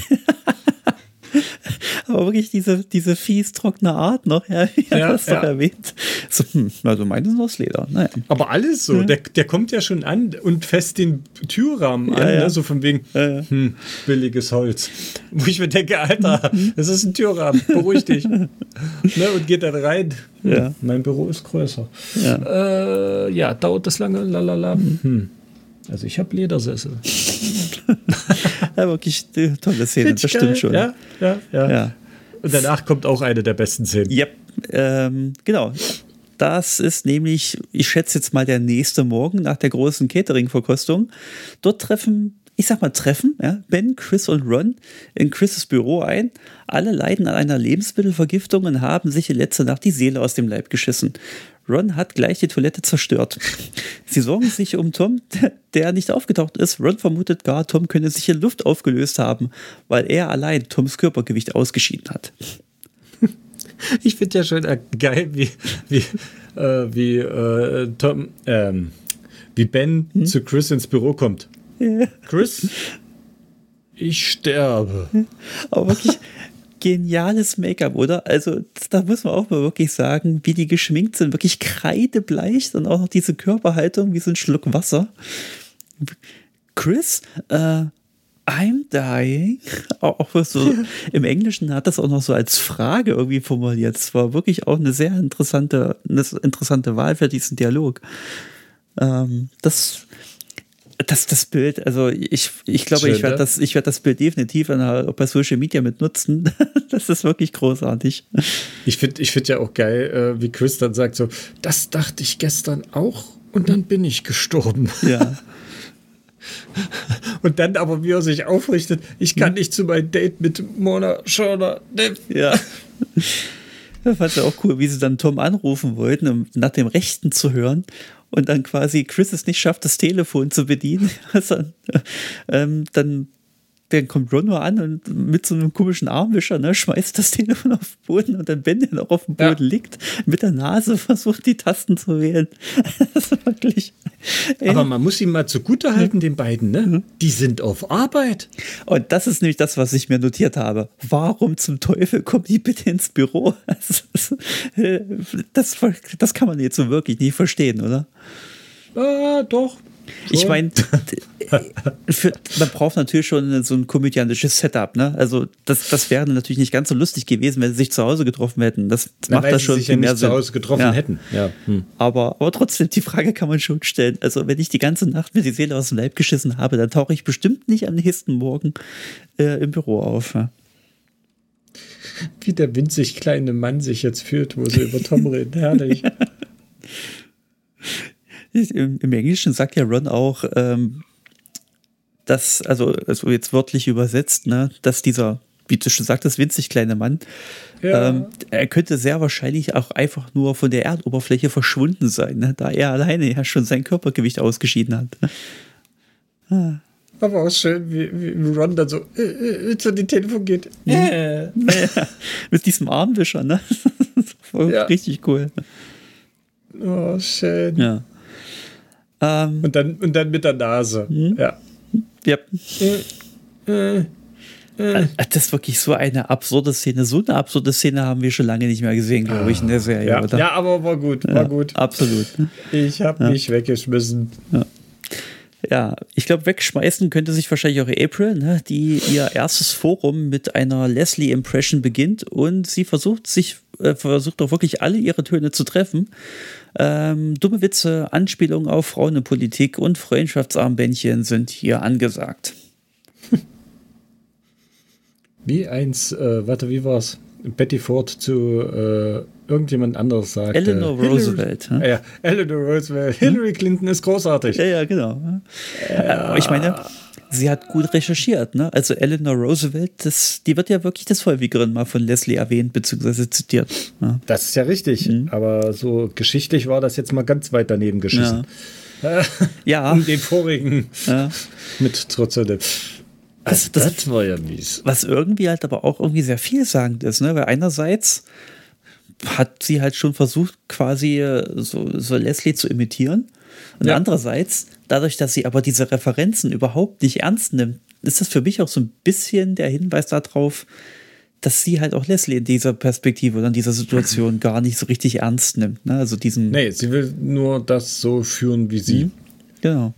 Aber wirklich diese, diese fies trockene Art noch, ja, wie er ja, das ja. doch erwähnt. So, hm, also meine sind aus Leder. Naja. Aber alles so, ja. der, der kommt ja schon an und fässt den Türrahmen ja, an, ja. Ne, so von wegen, ja, ja. Hm, billiges Holz. Wo ich mir denke, Alter, das ist ein Türrahmen, beruhig dich. Ne, und geht dann rein. Hm, ja. Mein Büro ist größer. Ja, äh, ja dauert das lange? Lalala. Hm. Also ich habe Ledersessel. Ja, wirklich eine tolle Szene, das stimmt geil. Schon. Ja, ja, ja, ja. Und danach kommt auch eine der besten Szenen. Ja, yep. ähm, genau. Das ist nämlich, ich schätze jetzt mal, der nächste Morgen nach der großen Catering-Verkostung. Dort treffen, ich sag mal treffen, ja, Ben, Chris und Ron in Chris' Büro ein. Alle leiden an einer Lebensmittelvergiftung und haben sich in letzter Nacht die Seele aus dem Leib geschissen. Ron hat gleich die Toilette zerstört. Sie sorgen sich um Tom, der nicht aufgetaucht ist. Ron vermutet gar, Tom könne sich in Luft aufgelöst haben, weil er allein Toms Körpergewicht ausgeschieden hat. Ich finde ja schon äh, geil, wie, wie, äh, wie äh, Tom, ähm, wie Ben hm? zu Chris ins Büro kommt. Ja. Chris, ich sterbe. Aber wirklich geniales Make-up, oder? Also da muss man auch mal wirklich sagen, wie die geschminkt sind. Wirklich kreidebleich und auch noch diese Körperhaltung wie so ein Schluck Wasser. Chris, äh, I'm dying. Auch so im Englischen hat das auch noch so als Frage irgendwie formuliert. Es war wirklich auch eine sehr interessante, eine interessante Wahl für diesen Dialog. Ähm, das, das, das Bild, also ich, ich glaube, Schön, ich werde das, ich werde das Bild definitiv bei Social Media mit nutzen. Das ist wirklich großartig. Ich finde, ich finde ja auch geil, wie Chris dann sagt so, das dachte ich gestern auch. und dann bin ich gestorben. Ja. Und dann aber, wie er sich aufrichtet, ich kann nicht zu meinem Date mit Mona Schörner. Ja. Das fand ich auch cool, wie sie dann Tom anrufen wollten, um nach dem Rechten zu hören. Und dann quasi Chris es nicht schafft, das Telefon zu bedienen. Also, ähm, dann, dann kommt Ron nur an und mit so einem komischen Armwischer, ne, schmeißt das Telefon auf den Boden und dann, wenn der noch auf dem Boden ja. liegt, mit der Nase versucht, die Tasten zu wählen. Das ist wirklich. Ey. Aber man muss ihm mal zugutehalten, den beiden, ne? Mhm. Die sind auf Arbeit. Und das ist nämlich das, was ich mir notiert habe. Warum zum Teufel kommen die bitte ins Büro? Das, das, das kann man jetzt so wirklich nie verstehen, oder? Ah, doch. Ich meine, man braucht natürlich schon so ein komödiantisches Setup, ne? Also das, das wäre natürlich nicht ganz so lustig gewesen, wenn sie sich zu Hause getroffen hätten. Das Na, macht das schon sich viel ja mehr nicht Sinn. zu Hause getroffen ja. hätten. Ja. Hm. Aber, aber trotzdem, die Frage kann man schon stellen. Also wenn ich die ganze Nacht mir die Seele aus dem Leib geschissen habe, dann tauche ich bestimmt nicht am nächsten Morgen äh, im Büro auf. Ja. Wie der winzig kleine Mann sich jetzt fühlt, wo sie über Tom reden. Herrlich. Im, Im Englischen sagt ja Ron auch, ähm, dass, also, also jetzt wörtlich übersetzt, ne, dass dieser, wie du schon sagtest, winzig kleine Mann, ja. ähm, er könnte sehr wahrscheinlich auch einfach nur von der Erdoberfläche verschwunden sein, ne, da er alleine ja schon sein Körpergewicht ausgeschieden hat. Ah. Aber auch schön, wie, wie Ron dann so äh, äh, zu dem Telefon geht. Äh. Mit diesem Armwischer, ne? Das ja. Richtig cool. Oh, schön. Ja. Ähm, und, dann, und dann mit der Nase. Hm? Ja. Ja. Äh, äh, äh. Das ist wirklich so eine absurde Szene. So eine absurde Szene haben wir schon lange nicht mehr gesehen, glaube ich, in der Serie. Ja, oder? Ja, aber war gut, war ja, gut. Absolut. Ich habe ja. mich weggeschmissen. Ja. Ja, ich glaube, wegschmeißen könnte sich wahrscheinlich auch April, ne, die ihr erstes Forum mit einer Leslie-Impression beginnt und sie versucht sich, äh, versucht auch wirklich alle ihre Töne zu treffen. Ähm, dumme Witze, Anspielungen auf Frauenpolitik und Freundschaftsarmbändchen sind hier angesagt. Wie eins, äh, warte, wie war's? Betty Ford zu äh, irgendjemand anderes sagt. Eleanor äh, Roosevelt. Hillary, ja, Eleanor Roosevelt. Hillary Clinton ist großartig. Ja, ja, genau. Ja. Aber ich meine, sie hat gut recherchiert, ne? Also Eleanor Roosevelt, das, die wird ja wirklich des Häufigeren mal von Leslie erwähnt bzw. zitiert. Ja. Das ist ja richtig, mhm. aber so geschichtlich war das jetzt mal ganz weit daneben geschissen. Ja. ja. Um den vorigen ja. mit trotzdem. Das, das, das war ja mies. Was irgendwie halt aber auch irgendwie sehr vielsagend ist, ne? Weil einerseits hat sie halt schon versucht, quasi so, so Leslie zu imitieren. Und ja. andererseits, dadurch, dass sie aber diese Referenzen überhaupt nicht ernst nimmt, ist das für mich auch so ein bisschen der Hinweis darauf, dass sie halt auch Leslie in dieser Perspektive oder in dieser Situation gar nicht so richtig ernst nimmt. Ne? Also diesen nee, sie will nur das so führen wie sie. Mhm. Genau.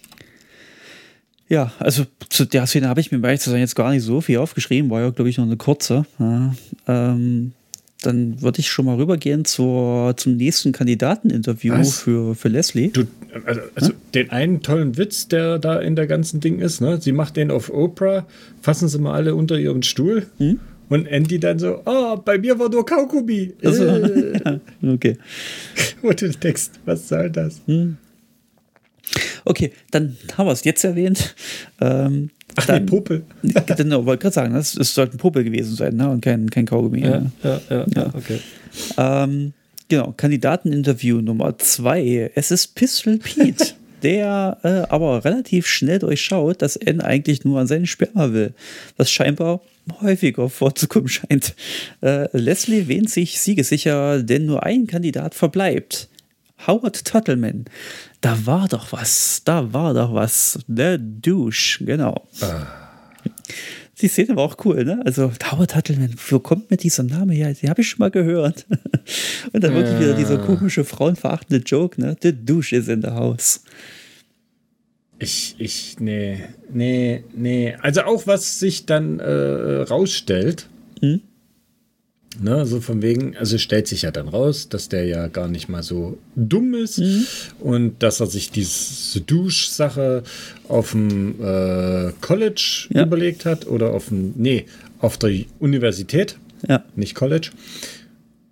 Ja, also zu der Szene habe ich mir bei jetzt gar nicht so viel aufgeschrieben, war ja, glaube ich, noch eine kurze. Ja, ähm, dann würde ich schon mal rübergehen zur, zum nächsten Kandidateninterview für, für Leslie. Du, also, also hm? den einen tollen Witz, der da in der ganzen Ding ist, ne? Sie macht den auf Oprah, fassen sie mal alle unter ihren Stuhl hm? und Andy dann so, ah, oh, bei mir war nur Kaugummi. Also, äh. ja, okay. Und du denkst, was soll das? Hm. Okay, dann haben wir es jetzt erwähnt. Ähm, Ach, dann, nee, Popel. Genau, wollte gerade sagen, es sollte ein Popel gewesen sein, ne? Und kein, kein Kaugummi. Ja, ja, ja, ja, okay. Ähm, genau, Kandidateninterview Nummer zwei. Es ist Pistol Pete, der äh, aber relativ schnell durchschaut, dass Ann eigentlich nur an seinen Sperma will, was scheinbar häufiger vorzukommen scheint. Äh, Leslie wähnt sich siegessicher, denn nur ein Kandidat verbleibt. Howard Tuttleman. Da war doch was, da war doch was. Der Douche, genau. Ah. Die Szene war auch cool, ne? Also Howard Tuttleman, wo kommt mir dieser Name her? Die habe ich schon mal gehört. Und dann wirklich ah. wieder dieser komische, frauenverachtende Joke, ne? The Douche is in the house. Ich, ich, nee, nee, nee. Also auch was sich dann äh, rausstellt, hm? Ne, so von wegen, also stellt sich ja dann raus, dass der ja gar nicht mal so dumm ist mhm. und dass er sich diese Dusch-Sache auf dem äh, College ja. überlegt hat oder auf dem, nee, auf der Universität, ja. nicht College.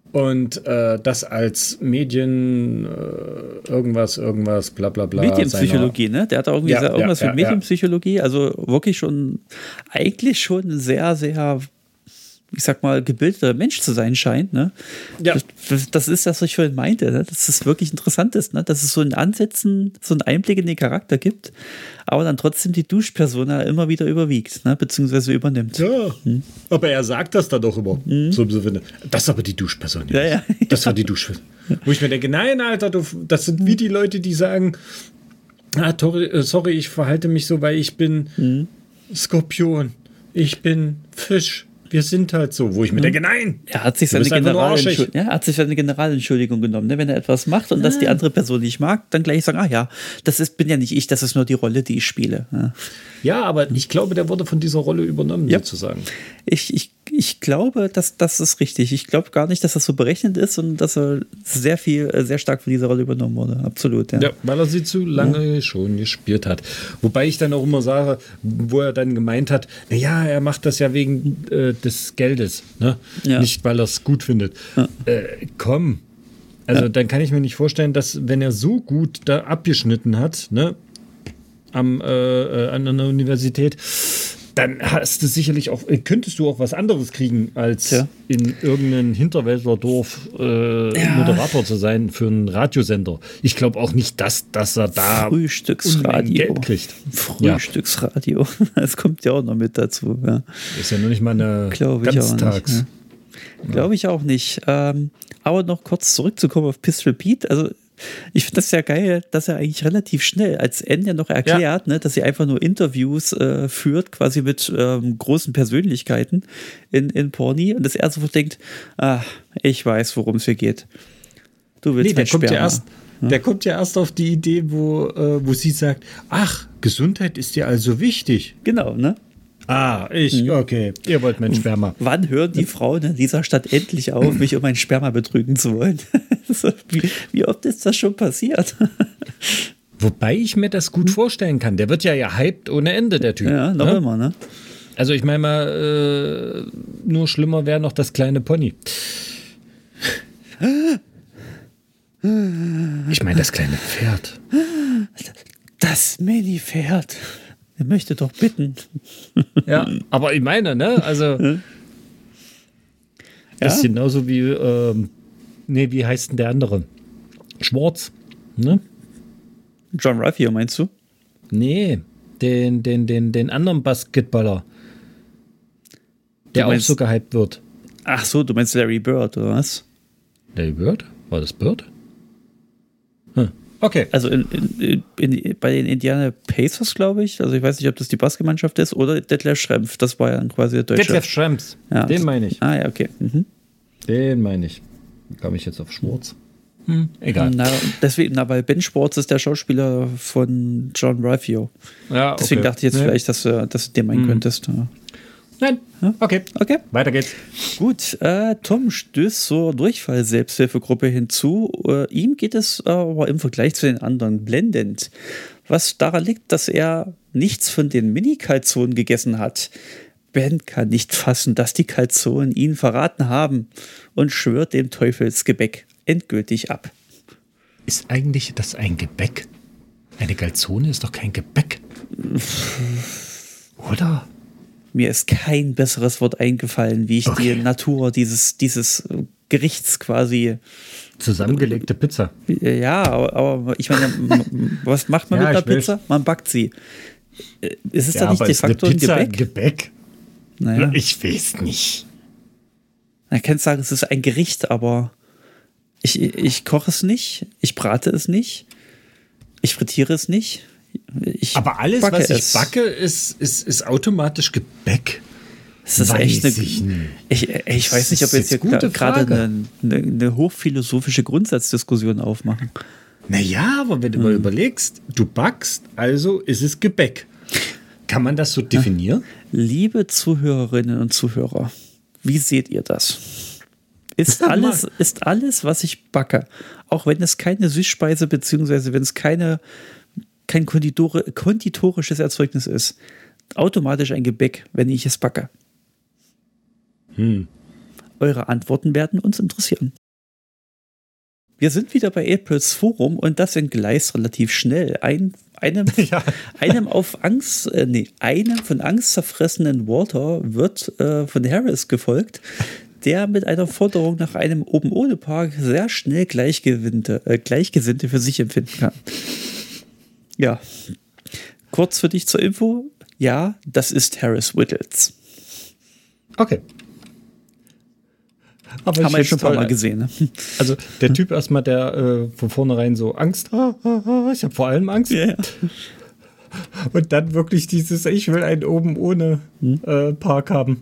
Und äh, das als Medien, äh, irgendwas, irgendwas, bla bla bla. Medienpsychologie, seiner, ne? Der hat auch irgendwie ja, gesagt, irgendwas ja, mit ja, Medienpsychologie. Also wirklich schon, eigentlich schon sehr, sehr, ich sag mal, gebildeter Mensch zu sein scheint, ne? Ja. Das, das ist das, was ich vorhin meinte, ne? Dass es wirklich interessant ist, ne? Dass es so in Ansätzen so einen Einblick in den Charakter gibt, aber dann trotzdem die Duschpersona immer wieder überwiegt, ne? Beziehungsweise übernimmt. Ja, hm. aber er sagt das dann doch immer. Hm. So im Sinne, das ist aber die Duschperson. Ja, ja. Das war die Duschperson. Wo ich mir denke, nein, Alter, du, das sind wie die Leute, die sagen, ah, sorry, sorry, ich verhalte mich so, weil ich bin hm. Skorpion, ich bin Fisch. Wir sind halt so, wo ich mir denke, nein! Er hat sich seine, Generalentschuld- ja, er hat sich seine Generalentschuldigung genommen. Ne? Wenn er etwas macht und ah. das die andere Person nicht mag, dann gleich sagen, ah ja, das ist, bin ja nicht ich, das ist nur die Rolle, die ich spiele. Ja, ja, aber ich glaube, der wurde von dieser Rolle übernommen, ja. sozusagen. Ich, ich, ich glaube, dass das ist richtig. Ich glaube gar nicht, dass das so berechnet ist und dass er sehr viel, sehr stark von dieser Rolle übernommen wurde. Absolut, ja. Ja, weil er sie zu lange ja. schon gespielt hat. Wobei ich dann auch immer sage, wo er dann gemeint hat, naja, er macht das ja wegen äh, des Geldes, ne? Ja. Nicht, weil er es gut findet. Ja. Äh, komm. Also ja. dann kann ich mir nicht vorstellen, dass, wenn er so gut da abgeschnitten hat, ne, am, äh, an einer Universität, dann hast du sicherlich auch, könntest du auch was anderes kriegen, als ja. in irgendeinem Hinterwäldlerdorf äh, ja. Moderator zu sein für einen Radiosender. Ich glaube auch nicht, dass, dass er da Frühstücksradio Geld kriegt. Frühstücksradio. Das kommt ja auch noch mit dazu. Ja. Ist ja noch nicht mal eine Ganztags. Ja. Glaube ich auch nicht. Ähm, aber noch kurz zurückzukommen auf Pistol Pete. Also ich finde das ja geil, dass er eigentlich relativ schnell als Ende noch erklärt, ja. ne, dass sie einfach nur Interviews äh, führt, quasi mit ähm, großen Persönlichkeiten in, in Porni und dass er sofort denkt, ah, ich weiß, worum es hier geht. Du willst nee, der kommt ja erst, ja? Der kommt ja erst auf die Idee, wo, äh, wo sie sagt, ach, Gesundheit ist dir also wichtig. Genau, ne? Ah, ich, okay. Ihr wollt mein Sperma. Wann hören die Frauen in dieser Stadt endlich auf, mich um mein Sperma betrügen zu wollen? wie, wie oft ist das schon passiert? Wobei ich mir das gut vorstellen kann. Der wird ja ja hyped ohne Ende, der Typ. Ja, noch ne? immer, ne? Also ich meine mal, äh, nur schlimmer wäre noch das kleine Pony. Ich meine das kleine Pferd. Das Mini-Pferd. Er möchte doch bitten. Ja, aber ich meine, ne, also ja? Das ist genauso wie, ähm, nee, wie heißt denn der andere? Schwarz, ne? John Ralphio, meinst du? Nee, den, den, den, den anderen Basketballer, der meinst, auch so gehypt wird. Ach so, du meinst Larry Bird, oder was? Larry Bird? War das Bird? Hm. Okay. Also in, in, in, bei den Indiana Pacers, glaube ich. Also ich weiß nicht, ob das die Basketballmannschaft ist oder Detlef Schrempf. Das war ja quasi der Deutsche. Detlef Schrempf, ja, den meine ich. Ah ja, okay. Mhm. Den meine ich. Wie kam ich jetzt auf Schwarz? Hm, egal. Na, deswegen, na, weil Ben Schwartz ist der Schauspieler von John Ralphio. Ja, okay. Deswegen dachte ich jetzt nee. vielleicht, dass, dass du den meinen hm. könntest. Ja. Nein. Okay. Okay. Weiter geht's. Gut. Äh, Tom stößt zur Durchfall-Selbsthilfegruppe hinzu. Äh, ihm geht es aber im Vergleich zu den anderen blendend. Was daran liegt, dass er nichts von den Mini-Calzonen gegessen hat. Ben kann nicht fassen, dass die Calzonen ihn verraten haben und schwört dem Teufelsgebäck endgültig ab. Ist eigentlich das ein Gebäck? Eine Calzone ist doch kein Gebäck. Oder? Mir ist kein besseres Wort eingefallen, wie ich okay. die Natur dieses, dieses Gerichts quasi. Zusammengelegte Pizza. Ja, aber, aber ich meine, was macht man ja, mit einer Pizza? Weiß. Man backt sie. Ist es ja, da nicht de facto ein Gebäck? Ein Gebäck? Naja. Ich weiß nicht. Man kann sagen, es ist ein Gericht, aber ich, ich koche es nicht, ich brate es nicht, ich frittiere es nicht. Ich aber alles, was ich es. backe, ist, ist, ist automatisch Gebäck. Das ist weiß echt eine, ich, ich, ich weiß nicht, ob wir jetzt hier gerade eine, eine, eine hochphilosophische Grundsatzdiskussion aufmachen. Naja, aber wenn du hm. mal überlegst, du backst, also ist es Gebäck. Kann man das so definieren? Liebe Zuhörerinnen und Zuhörer, wie seht ihr das? Ist alles, ist alles, was ich backe, auch wenn es keine Süßspeise beziehungsweise wenn es keine kein Konditore, konditorisches Erzeugnis ist, automatisch ein Gebäck, wenn ich es backe. Hm. eure Antworten werden uns interessieren. Wir sind wieder bei Aprils Forum und das entgleist relativ schnell. Ein, einem, ja. einem auf Angst, äh, nee, einem von Angst zerfressenen Walter wird äh, von Harris gefolgt, der mit einer Forderung nach einem Oben-ohne-Park sehr schnell Gleichgesinnte, äh, Gleichgesinnte für sich empfinden kann. Ja, kurz für dich zur Info. Ja, das ist Harris Whittles. Okay. Aber haben wir schon ein paar Mal gesehen. Ne? Also der Typ erstmal, der äh, von vornherein so Angst, ah, ah, ah, ich habe vor allem Angst. Ja, ja. Und dann wirklich dieses, ich will einen oben ohne hm. äh, Park haben.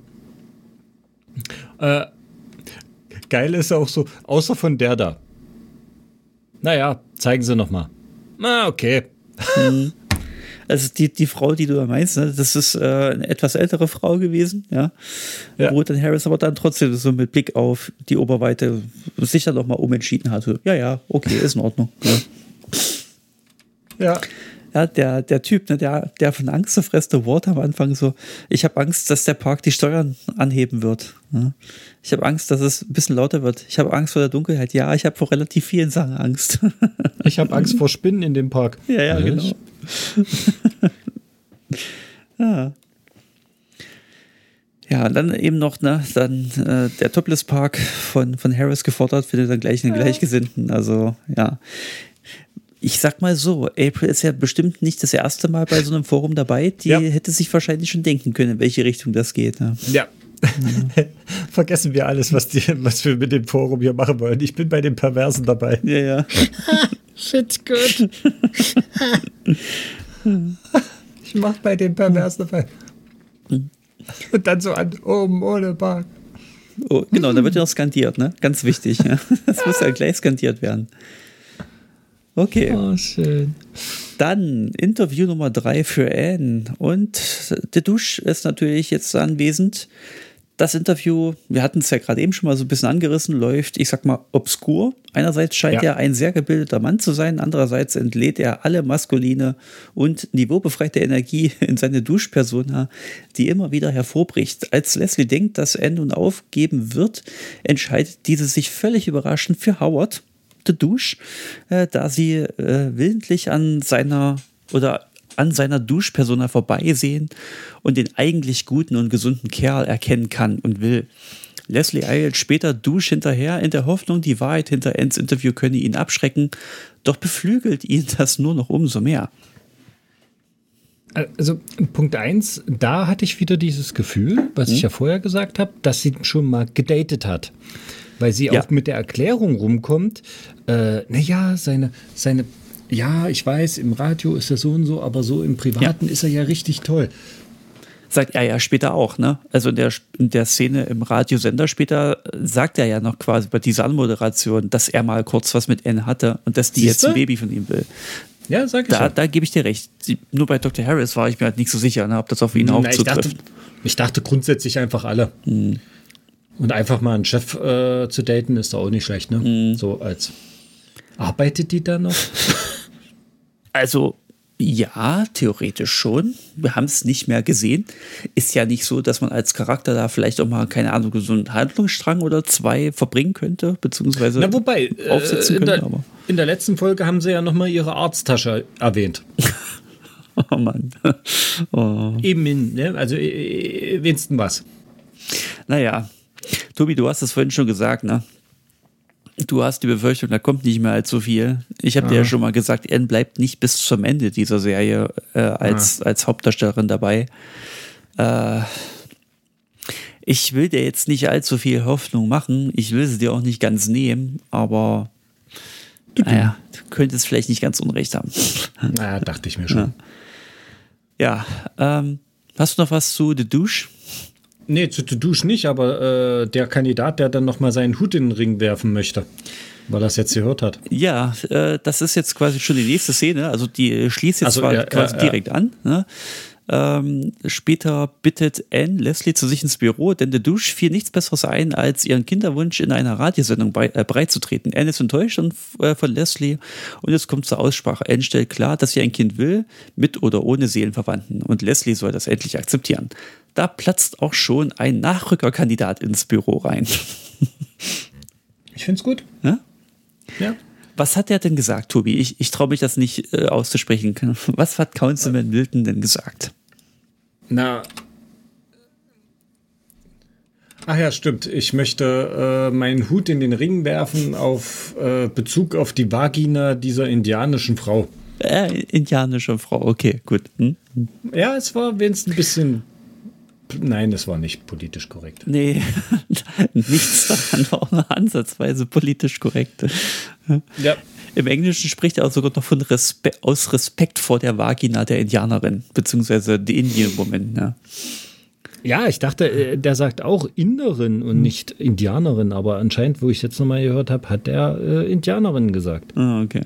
Äh, geil ist auch so, außer von der da. Naja, zeigen Sie noch mal. Na, okay. Hm. Also die, die Frau, die du da meinst, ne, das ist äh, eine etwas ältere Frau gewesen, ja? Ja. Wo dann Harris aber dann trotzdem so mit Blick auf die Oberweite sich dann noch mal umentschieden hatte. Ja, ja, okay, ist in Ordnung. Ja. Ja. Ja, der, der Typ, ne, der, der von Angst zerfresste Wort am Anfang so, ich habe Angst, dass der Park die Steuern anheben wird. Ja. Ich habe Angst, dass es ein bisschen lauter wird. Ich habe Angst vor der Dunkelheit. Ja, ich habe vor relativ vielen Sachen Angst. Ich habe Angst vor Spinnen in dem Park. Ja, ja, genau. ja. Ja, und dann eben noch, ne, dann äh, der Topless Park von, von Harris gefordert, findet dann gleich einen ja. Gleichgesinnten. Also, ja. Ich sag mal so, April ist ja bestimmt nicht das erste Mal bei so einem Forum dabei. Die ja. hätte sich wahrscheinlich schon denken können, in welche Richtung das geht. Ne? Ja. ja. Vergessen wir alles, was, die, was wir mit dem Forum hier machen wollen. Ich bin bei den Perversen dabei. Ja, ja. Shit's good. Ich mach bei den Perversen dabei. Und dann so an oben ohne Park. Oh, genau, da wird ja noch skandiert, ne? Ganz wichtig. Ja. Das muss ja gleich skandiert werden. Okay. Oh, schön. Dann Interview Nummer drei für Anne. Und der Dusch ist natürlich jetzt anwesend. Das Interview, wir hatten es ja gerade eben schon mal so ein bisschen angerissen, läuft, ich sag mal, obskur. Einerseits scheint ja. er ein sehr gebildeter Mann zu sein, andererseits entlädt er alle maskuline und niveaubefreite Energie in seine Duschpersona, die immer wieder hervorbricht. Als Leslie denkt, dass Anne nun aufgeben wird, entscheidet diese sich völlig überraschend für Howard, the Douche, äh, da sie äh, willentlich an seiner oder an seiner Duschpersona vorbeisehen und den eigentlich guten und gesunden Kerl erkennen kann und will. Leslie eilt später Douche hinterher, in der Hoffnung, die Wahrheit hinter Annes Interview könne ihn abschrecken, doch beflügelt ihn das nur noch umso mehr. Also Punkt eins, da hatte ich wieder dieses Gefühl, was hm? ich ja vorher gesagt habe, dass sie schon mal gedatet hat. Weil sie ja. auch mit der Erklärung rumkommt, äh, naja, seine, seine, ja, ich weiß, im Radio ist er so und so, aber so im Privaten ja. ist er ja richtig toll. Sagt er ja später auch, ne? Also in der, in der Szene im Radiosender später sagt er ja noch quasi bei dieser Anmoderation, dass er mal kurz was mit Anne hatte und dass die Siehst jetzt du? ein Baby von ihm will. Ja, sag ich Da, ja. da gebe ich dir recht. Nur bei Doktor Harris war ich mir halt nicht so sicher, ne, ob das auf ihn auch Na, ich zutrifft. Dachte, ich dachte grundsätzlich einfach alle. Hm. Und einfach mal einen Chef äh, zu daten, ist doch auch nicht schlecht, ne? Hm. So als. Arbeitet die da noch? Also, ja, theoretisch schon. Wir haben es nicht mehr gesehen. Ist ja nicht so, dass man als Charakter da vielleicht auch mal, keine Ahnung, so einen Handlungsstrang oder zwei verbringen könnte, beziehungsweise Na, wobei, aufsetzen äh, in, könnte. der, Aber. in der letzten Folge haben sie ja nochmal ihre Arzttasche erwähnt. Oh Mann. Oh. Eben, ne? Also äh, wenigstens was. Naja, Tobi, du hast es vorhin schon gesagt, ne? Du hast die Befürchtung, da kommt nicht mehr allzu viel. Ich habe dir ja schon mal gesagt, Anne bleibt nicht bis zum Ende dieser Serie äh, als, ah. als Hauptdarstellerin dabei. Äh, ich will dir jetzt nicht allzu viel Hoffnung machen. Ich will sie dir auch nicht ganz nehmen, aber naja, du könntest vielleicht nicht ganz Unrecht haben. Naja, dachte ich mir schon. Ja, ja ähm, hast du noch was zu The Douche? Nee, zu The Douche nicht, aber äh, der Kandidat, der dann nochmal seinen Hut in den Ring werfen möchte, weil er es jetzt gehört hat. Ja, äh, das ist jetzt quasi schon die nächste Szene, also die schließt jetzt also, zwar ja, quasi ja, direkt ja. an, ne? Ähm, später bittet Anne Leslie zu sich ins Büro, denn der Douche fiel nichts Besseres ein, als ihren Kinderwunsch in einer Radiosendung bei, äh, breitzutreten. Anne ist enttäuscht und, äh, von Leslie und es kommt zur Aussprache. Anne stellt klar, dass sie ein Kind will, mit oder ohne Seelenverwandten, und Leslie soll das endlich akzeptieren. Da platzt auch schon ein Nachrückerkandidat ins Büro rein. Ich find's gut. Ja? Ja. Was hat der denn gesagt, Tobi? Ich, ich traue mich das nicht äh, auszusprechen. Was hat Councilman Milton denn gesagt? Na. Ach ja, stimmt. Ich möchte äh, meinen Hut in den Ring werfen auf äh, Bezug auf die Vagina dieser indianischen Frau. Äh, indianische Frau, okay, gut. Hm? Ja, es war wenigstens ein bisschen. Nein, es war nicht politisch korrekt. Nee, nichts daran war auch nur ansatzweise politisch korrekt. Ja. Im Englischen spricht er auch sogar noch von Respe- aus Respekt vor der Vagina der Indianerin, beziehungsweise die Indian Woman. Ja, Ja, ich dachte, äh, der sagt auch Inderin und nicht Indianerin, aber anscheinend, wo ich jetzt nochmal gehört habe, hat der äh, Indianerin gesagt. ah, okay.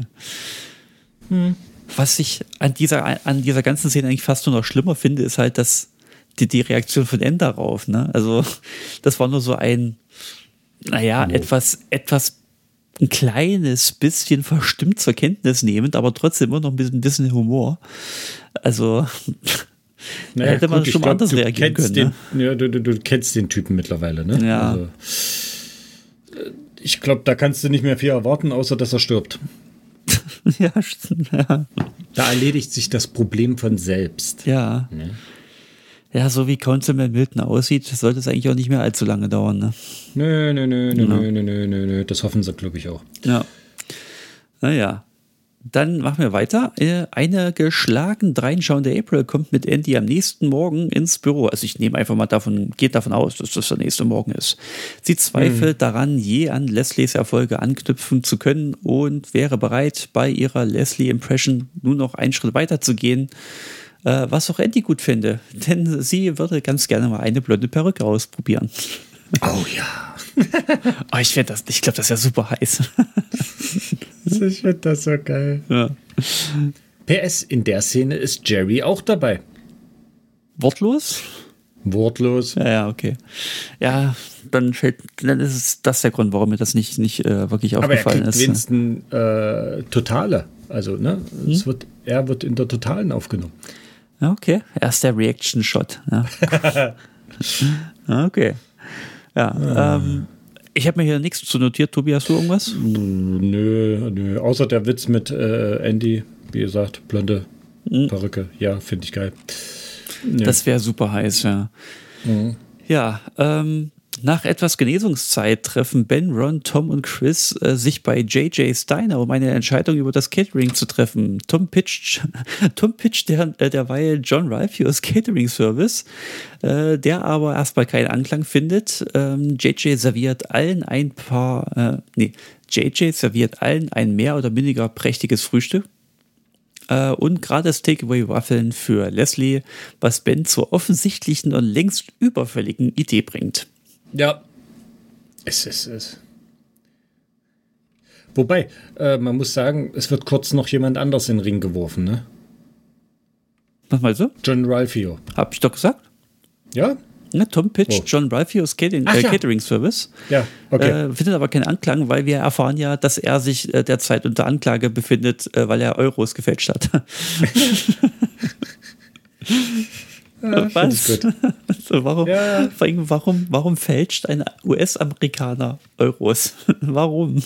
Hm. Was ich an dieser, an dieser ganzen Szene eigentlich fast nur noch schlimmer finde, ist halt, dass die, die Reaktion von Anne darauf, ne? Also, das war nur so ein, naja, Oh. etwas, etwas, ein kleines bisschen verstimmt zur Kenntnis nehmend, aber trotzdem immer noch ein bisschen, ein bisschen Humor. Also, da hätte man gut, ich schon glaub, anders du reagieren kennst können. Den, ja, du, du, du kennst den Typen mittlerweile, ne? Ja. Also, äh, ich glaube, da kannst du nicht mehr viel erwarten, außer dass er stirbt. Ne? Ja, stimmt, ja. Da erledigt sich das Problem von selbst. Ja. Ne? Ja, so wie Councilman Milton aussieht, sollte es eigentlich auch nicht mehr allzu lange dauern, ne? Nö, nö, nö, nö, Ja. nö, nö, nö, nö, nö. Das hoffen sie, glaube ich, auch. Ja. Naja. Dann machen wir weiter. Äh, Eine geschlagen dreinschauende April kommt mit Andy am nächsten Morgen ins Büro. Also ich nehme einfach mal davon, geht davon aus, dass das der nächste Morgen ist. Sie zweifelt mhm. daran, je an Leslies Erfolge anknüpfen zu können und wäre bereit, bei ihrer Leslie-Impression nur noch einen Schritt weiter zu gehen, äh, was auch Andy gut finde. Denn sie würde ganz gerne mal eine blonde Perücke ausprobieren. Oh ja. Oh, ich finde das, ich glaube, das ist ja super heiß. Ich finde das so geil. Ja. P S, in der Szene ist Jerry auch dabei. Wortlos? Wortlos. Ja, ja, okay. Ja, dann fällt, dann ist es das der Grund, warum mir das nicht, nicht äh, wirklich Aber er aufgefallen kriegt ist. wenigstens äh, Totale. Also, ne? Hm? Es wird, er wird in der Totalen aufgenommen. Ja, okay. Erst der Reaction-Shot. Ja. Okay. Ja, ah. ähm, ich habe mir hier nichts zu notiert. Tobi, hast du irgendwas? Nö, nö. Außer der Witz mit äh, Andy, wie gesagt, blonde mhm. Perücke. Ja, finde ich geil. Nö. Das wäre super heiß, ja. Mhm. Ja, ähm, nach etwas Genesungszeit treffen Ben, Ron, Tom und Chris äh, sich bei J J's Diner, um eine Entscheidung über das Catering zu treffen. Tom pitcht, Tom pitcht der, äh, derweil John Ralphios Catering Service, äh, der aber erstmal keinen Anklang findet. Ähm, J J serviert allen ein paar, äh, nee, J J serviert allen ein mehr oder weniger prächtiges Frühstück. Uh, und gratis Takeaway-Waffeln für Leslie, was Ben zur offensichtlichen und längst überfälligen Idee bringt. Ja. Es ist es. Wobei, äh, man muss sagen, es wird kurz noch jemand anders in den Ring geworfen, ne? Was meinst du? John Ralphio. Hab ich doch gesagt? Ja? Ne, Tom pitcht oh. John Ralphios Catering, Ach, äh, ja. Catering Service. Ja, okay. Äh, findet aber keinen Anklang, weil wir erfahren ja, dass er sich äh, derzeit unter Anklage befindet, äh, weil er Euros gefälscht hat. Ja, was? gut. So, warum, Ja. vor allem, warum, warum fälscht ein U S-Amerikaner Euros? Warum?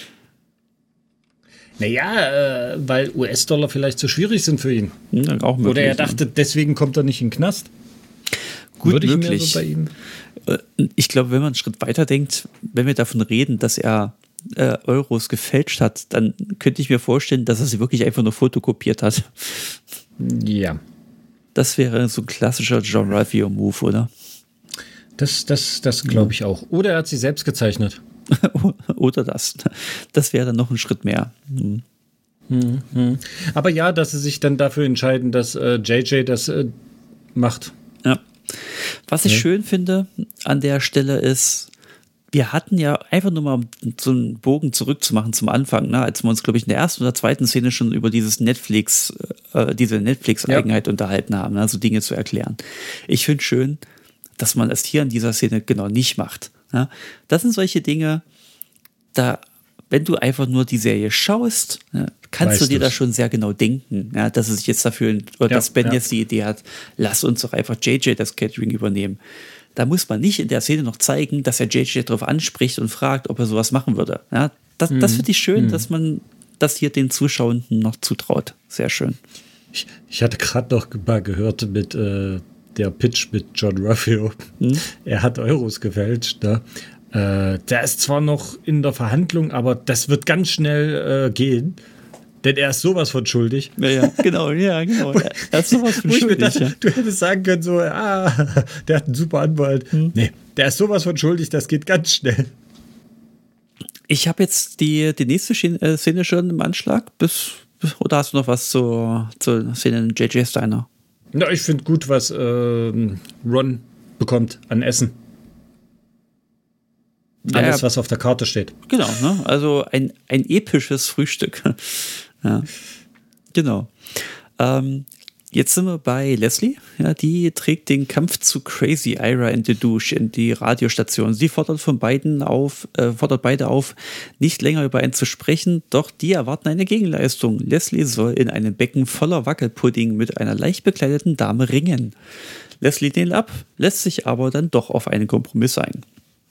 Naja, äh, weil U S-Dollar vielleicht zu schwierig sind für ihn. Ja, auch möglich, Oder er dachte, deswegen kommt er nicht in den Knast. Gut Würde ich möglich. mir so bei ihm. Ich glaube, wenn man einen Schritt weiter denkt, wenn wir davon reden, dass er äh, Euros gefälscht hat, dann könnte ich mir vorstellen, dass er sie wirklich einfach nur fotokopiert hat. Ja. Das wäre so ein klassischer John Ralphio-Move, oder? Das, das, das glaube ich auch. Oder er hat sie selbst gezeichnet. Oder das. Das wäre dann noch ein Schritt mehr. Hm. Hm, hm. Aber ja, dass sie sich dann dafür entscheiden, dass äh, J J das äh, macht. Ja. Was ich Ja. schön finde an der Stelle ist, wir hatten ja einfach nur mal so einen Bogen zurückzumachen zum Anfang, ne? Als wir uns, glaube ich, in der ersten oder zweiten Szene schon über dieses Netflix äh, diese Netflix-Eigenheit ja. unterhalten haben, also Dinge zu erklären. Ich finde schön, dass man es hier in dieser Szene genau nicht macht. Ja? Das sind solche Dinge, da, wenn du einfach nur die Serie schaust, ja, kannst weißt du dir du's. da schon sehr genau denken, ja, dass es sich jetzt dafür, oder ja, dass Ben ja. jetzt die Idee hat, lass uns doch einfach J J das Catering übernehmen. Da muss man nicht in der Szene noch zeigen, dass er J J darauf anspricht und fragt, ob er sowas machen würde. Ja, das, mhm. das finde ich schön, mhm. dass man das hier den Zuschauenden noch zutraut. Sehr schön. Ich, ich hatte gerade noch mal gehört mit äh, der Pitch mit John Ruffio. Mhm. Er hat Euros gefälscht, ne? Äh, der ist zwar noch in der Verhandlung, aber das wird ganz schnell äh, gehen. Denn er ist sowas von schuldig. Ja, ja, genau, ja, genau. Er ist sowas von schuldig. Dachte, ja. Du hättest sagen können, so, ah, der hat einen super Anwalt. Hm. Nee, der ist sowas von schuldig, das geht ganz schnell. Ich habe jetzt die, die nächste Szene schon im Anschlag. Bis, oder hast du noch was zur, zur Szene in J J Steiner? Na, ich finde gut, was äh, Ron bekommt an Essen. Alles, ja, was auf der Karte steht. Genau, ne? Also ein, ein episches Frühstück. Ja, genau. Ähm, jetzt sind wir bei Leslie. Ja, die trägt den Kampf zu Crazy Ira and the Douche in die Radiostation. Sie fordert von beiden auf, äh, fordert beide auf, nicht länger über einen zu sprechen, doch die erwarten eine Gegenleistung. Leslie soll in einem Becken voller Wackelpudding mit einer leicht bekleideten Dame ringen. Leslie lehnt ab, lässt sich aber dann doch auf einen Kompromiss ein.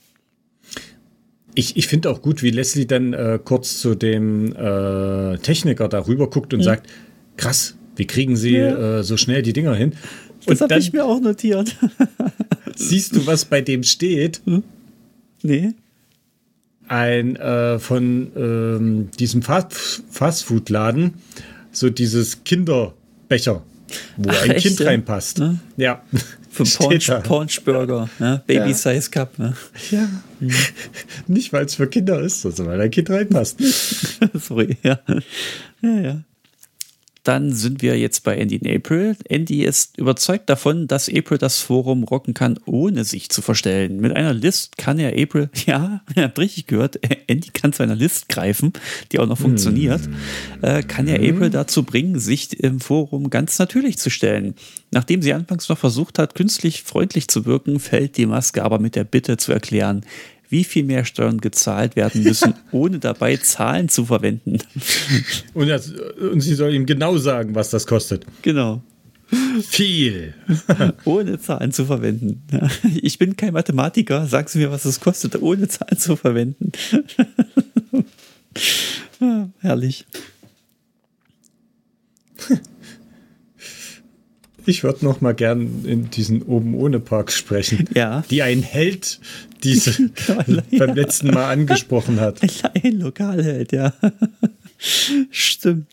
Ich, ich finde auch gut, wie Leslie dann äh, kurz zu dem äh, Techniker darüber guckt und mhm. sagt, krass, wie kriegen sie ja. äh, so schnell die Dinger hin? Und das habe ich mir auch notiert. Siehst du, was bei dem steht? Hm? Nee. Ein äh, von ähm, diesem Fast- Fastfood-Laden, so dieses Kinderbecher, wo Ach, ein echt, Kind ja? reinpasst. Ne? Ja. Für Paunch Burger, ne? Baby Size ja. Cup. Ne? Ja. Mhm. Nicht, weil es für Kinder ist, sondern weil ein Kind reinpasst. Sorry, ja. Ja, ja. Dann sind wir jetzt bei Andy und April. Andy ist überzeugt davon, dass April das Forum rocken kann, ohne sich zu verstellen. Mit einer List kann er April, ja, er hat richtig gehört, Andy kann zu einer List greifen, die auch noch hm. funktioniert, äh, kann er April dazu bringen, sich im Forum ganz natürlich zu stellen. Nachdem sie anfangs noch versucht hat, künstlich freundlich zu wirken, fällt die Maske aber mit der Bitte zu erklären, wie viel mehr Steuern gezahlt werden müssen, ohne dabei Zahlen zu verwenden. Und, das, und sie soll ihm genau sagen, was das kostet. Genau. Viel. Ohne Zahlen zu verwenden. Ich bin kein Mathematiker, sagen Sie mir, was es kostet, ohne Zahlen zu verwenden. Ja, herrlich. Ich würde noch mal gern in diesen Oben-ohne-Park sprechen, ja. die ein Held diese beim letzten Mal angesprochen hat. Ein Lokalheld, ja. Stimmt.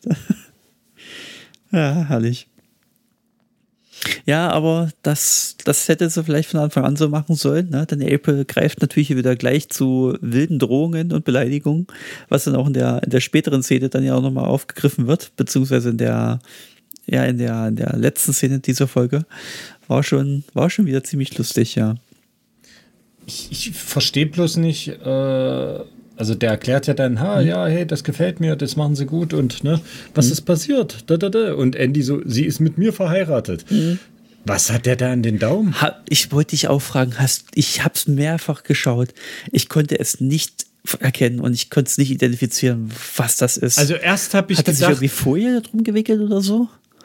Ja, herrlich. Ja, aber das, das hätte sie vielleicht von Anfang an so machen sollen, ne? Denn April greift natürlich wieder gleich zu wilden Drohungen und Beleidigungen, was dann auch in der, in der späteren Szene dann ja auch nochmal aufgegriffen wird, beziehungsweise in der Ja, in der, in der letzten Szene dieser Folge war schon, war schon wieder ziemlich lustig, ja. Ich, ich verstehe bloß nicht, äh, also der erklärt ja dann, ha, mhm. ja, hey, das gefällt mir, das machen sie gut und, ne, was mhm. ist passiert? Da, da, da. Und Andy so, sie ist mit mir verheiratet. Mhm. Was hat der da an den Daumen? Ha, ich wollte dich auch fragen, hast, ich hab's mehrfach geschaut, ich konnte es nicht erkennen und ich konnte es nicht identifizieren, was das ist. Also erst habe ich hat gedacht... Hat er sich irgendwie Folie drum gewickelt oder so?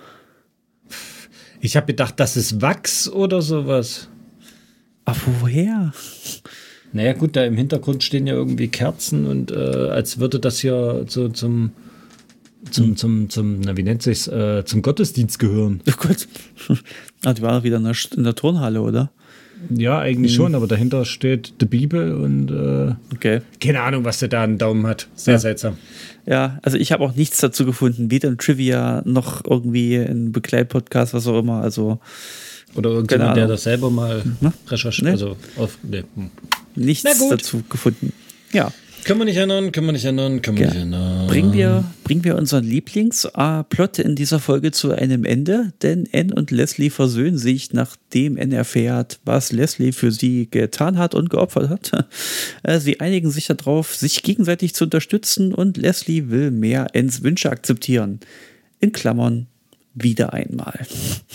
Ich habe gedacht, das ist Wachs oder sowas. Aber woher? Naja gut, da im Hintergrund stehen ja irgendwie Kerzen und äh, als würde das ja so zum, zum, hm. zum, zum, na wie nennt sich's, äh, zum Gottesdienst gehören. Oh Gott. Ah, die waren wieder in der, in der Turnhalle, oder? Ja, eigentlich hm. schon, aber dahinter steht die Bibel und äh, okay. keine Ahnung, was der da einen Daumen hat. Sehr ja. seltsam. Ja, also ich habe auch nichts dazu gefunden, weder im Trivia noch irgendwie in Begleitpodcast, was auch immer. Also oder irgendjemand, der das selber mal hm? recherchiert, nee. also auf, nee. Nichts dazu gefunden. Ja. Können wir nicht ändern, können wir nicht ändern, können wir ja. nicht ändern. Bringen wir, bringen wir unseren Lieblingsplot in dieser Folge zu einem Ende, denn Anne und Leslie versöhnen sich, nachdem Anne erfährt, was Leslie für sie getan hat und geopfert hat. Sie einigen sich darauf, sich gegenseitig zu unterstützen und Leslie will mehr Annes Wünsche akzeptieren. In Klammern, wieder einmal.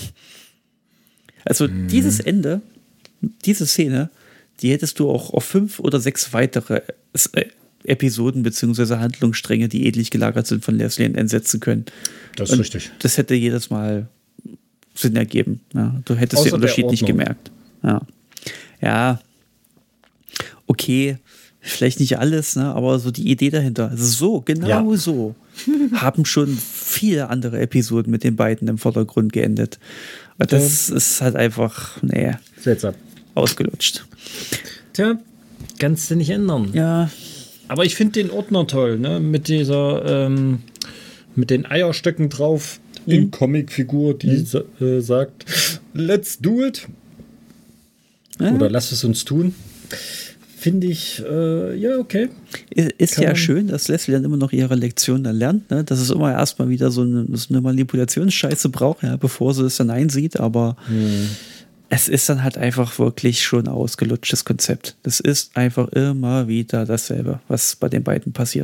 Also mhm. dieses Ende, diese Szene, die hättest du auch auf fünf oder sechs weitere äh, Episoden bzw. Handlungsstränge, die ähnlich gelagert sind, von Leslie und Anne setzen können. Das ist und richtig. Das hätte jedes Mal Sinn ergeben. Ja, du hättest Außer den Unterschied nicht gemerkt. Ja. Ja. Okay, vielleicht nicht alles, ne, aber so die Idee dahinter. So, genau ja. so haben schon viele andere Episoden mit den beiden im Vordergrund geendet. Und das ja. ist halt einfach, nee, seltsam. Ausgelutscht. Tja, kannst du nicht ändern. Ja. Aber ich finde den Ordner toll, ne? Mit dieser, ähm, mit den Eierstöcken drauf mhm. in Comicfigur, die mhm. sa- äh, sagt, let's do it. Ja. Oder lass es uns tun. Finde ich, äh, ja, okay. Ist Kann ja schön, dass Leslie dann immer noch ihre Lektion dann lernt, ne? Dass es immer erstmal wieder so eine, so eine Manipulationsscheiße braucht, ja, bevor sie es dann einsieht, aber mhm. es ist dann halt einfach wirklich schon ein ausgelutschtes Konzept. Das ist einfach immer wieder dasselbe, was bei den beiden passiert.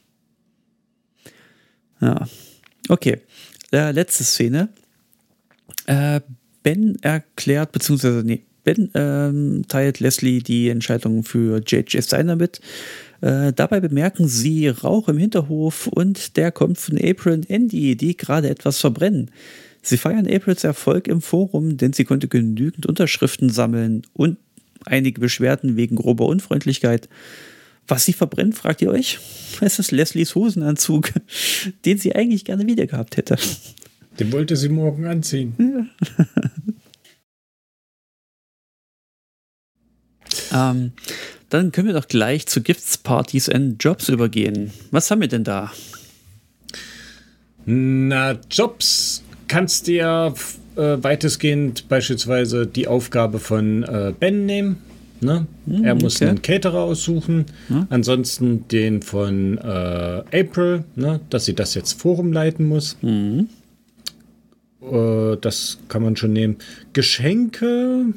Ja, okay. Äh, letzte Szene. Äh, Ben erklärt, beziehungsweise, nee, Ben ähm, teilt Leslie die Entscheidung für J J Steiner mit. Äh, dabei bemerken sie Rauch im Hinterhof und der kommt von April und Andy, die gerade etwas verbrennen. Sie feiern Aprils Erfolg im Forum, denn sie konnte genügend Unterschriften sammeln und einige Beschwerden wegen grober Unfreundlichkeit. Was sie verbrennt, fragt ihr euch? Es ist Leslies Hosenanzug, den sie eigentlich gerne wieder gehabt hätte. Den wollte sie morgen anziehen. Ja. ähm, dann können wir doch gleich zu Gifts, Partys and Jobs übergehen. Was haben wir denn da? Na, Jobs kannst du ja äh, weitestgehend beispielsweise die Aufgabe von äh, Ben nehmen. Ne? Hm, er muss okay. einen Caterer aussuchen. Hm? Ansonsten den von äh, April, ne? Dass sie das jetzt Forum leiten muss. Hm. Äh, das kann man schon nehmen. Geschenke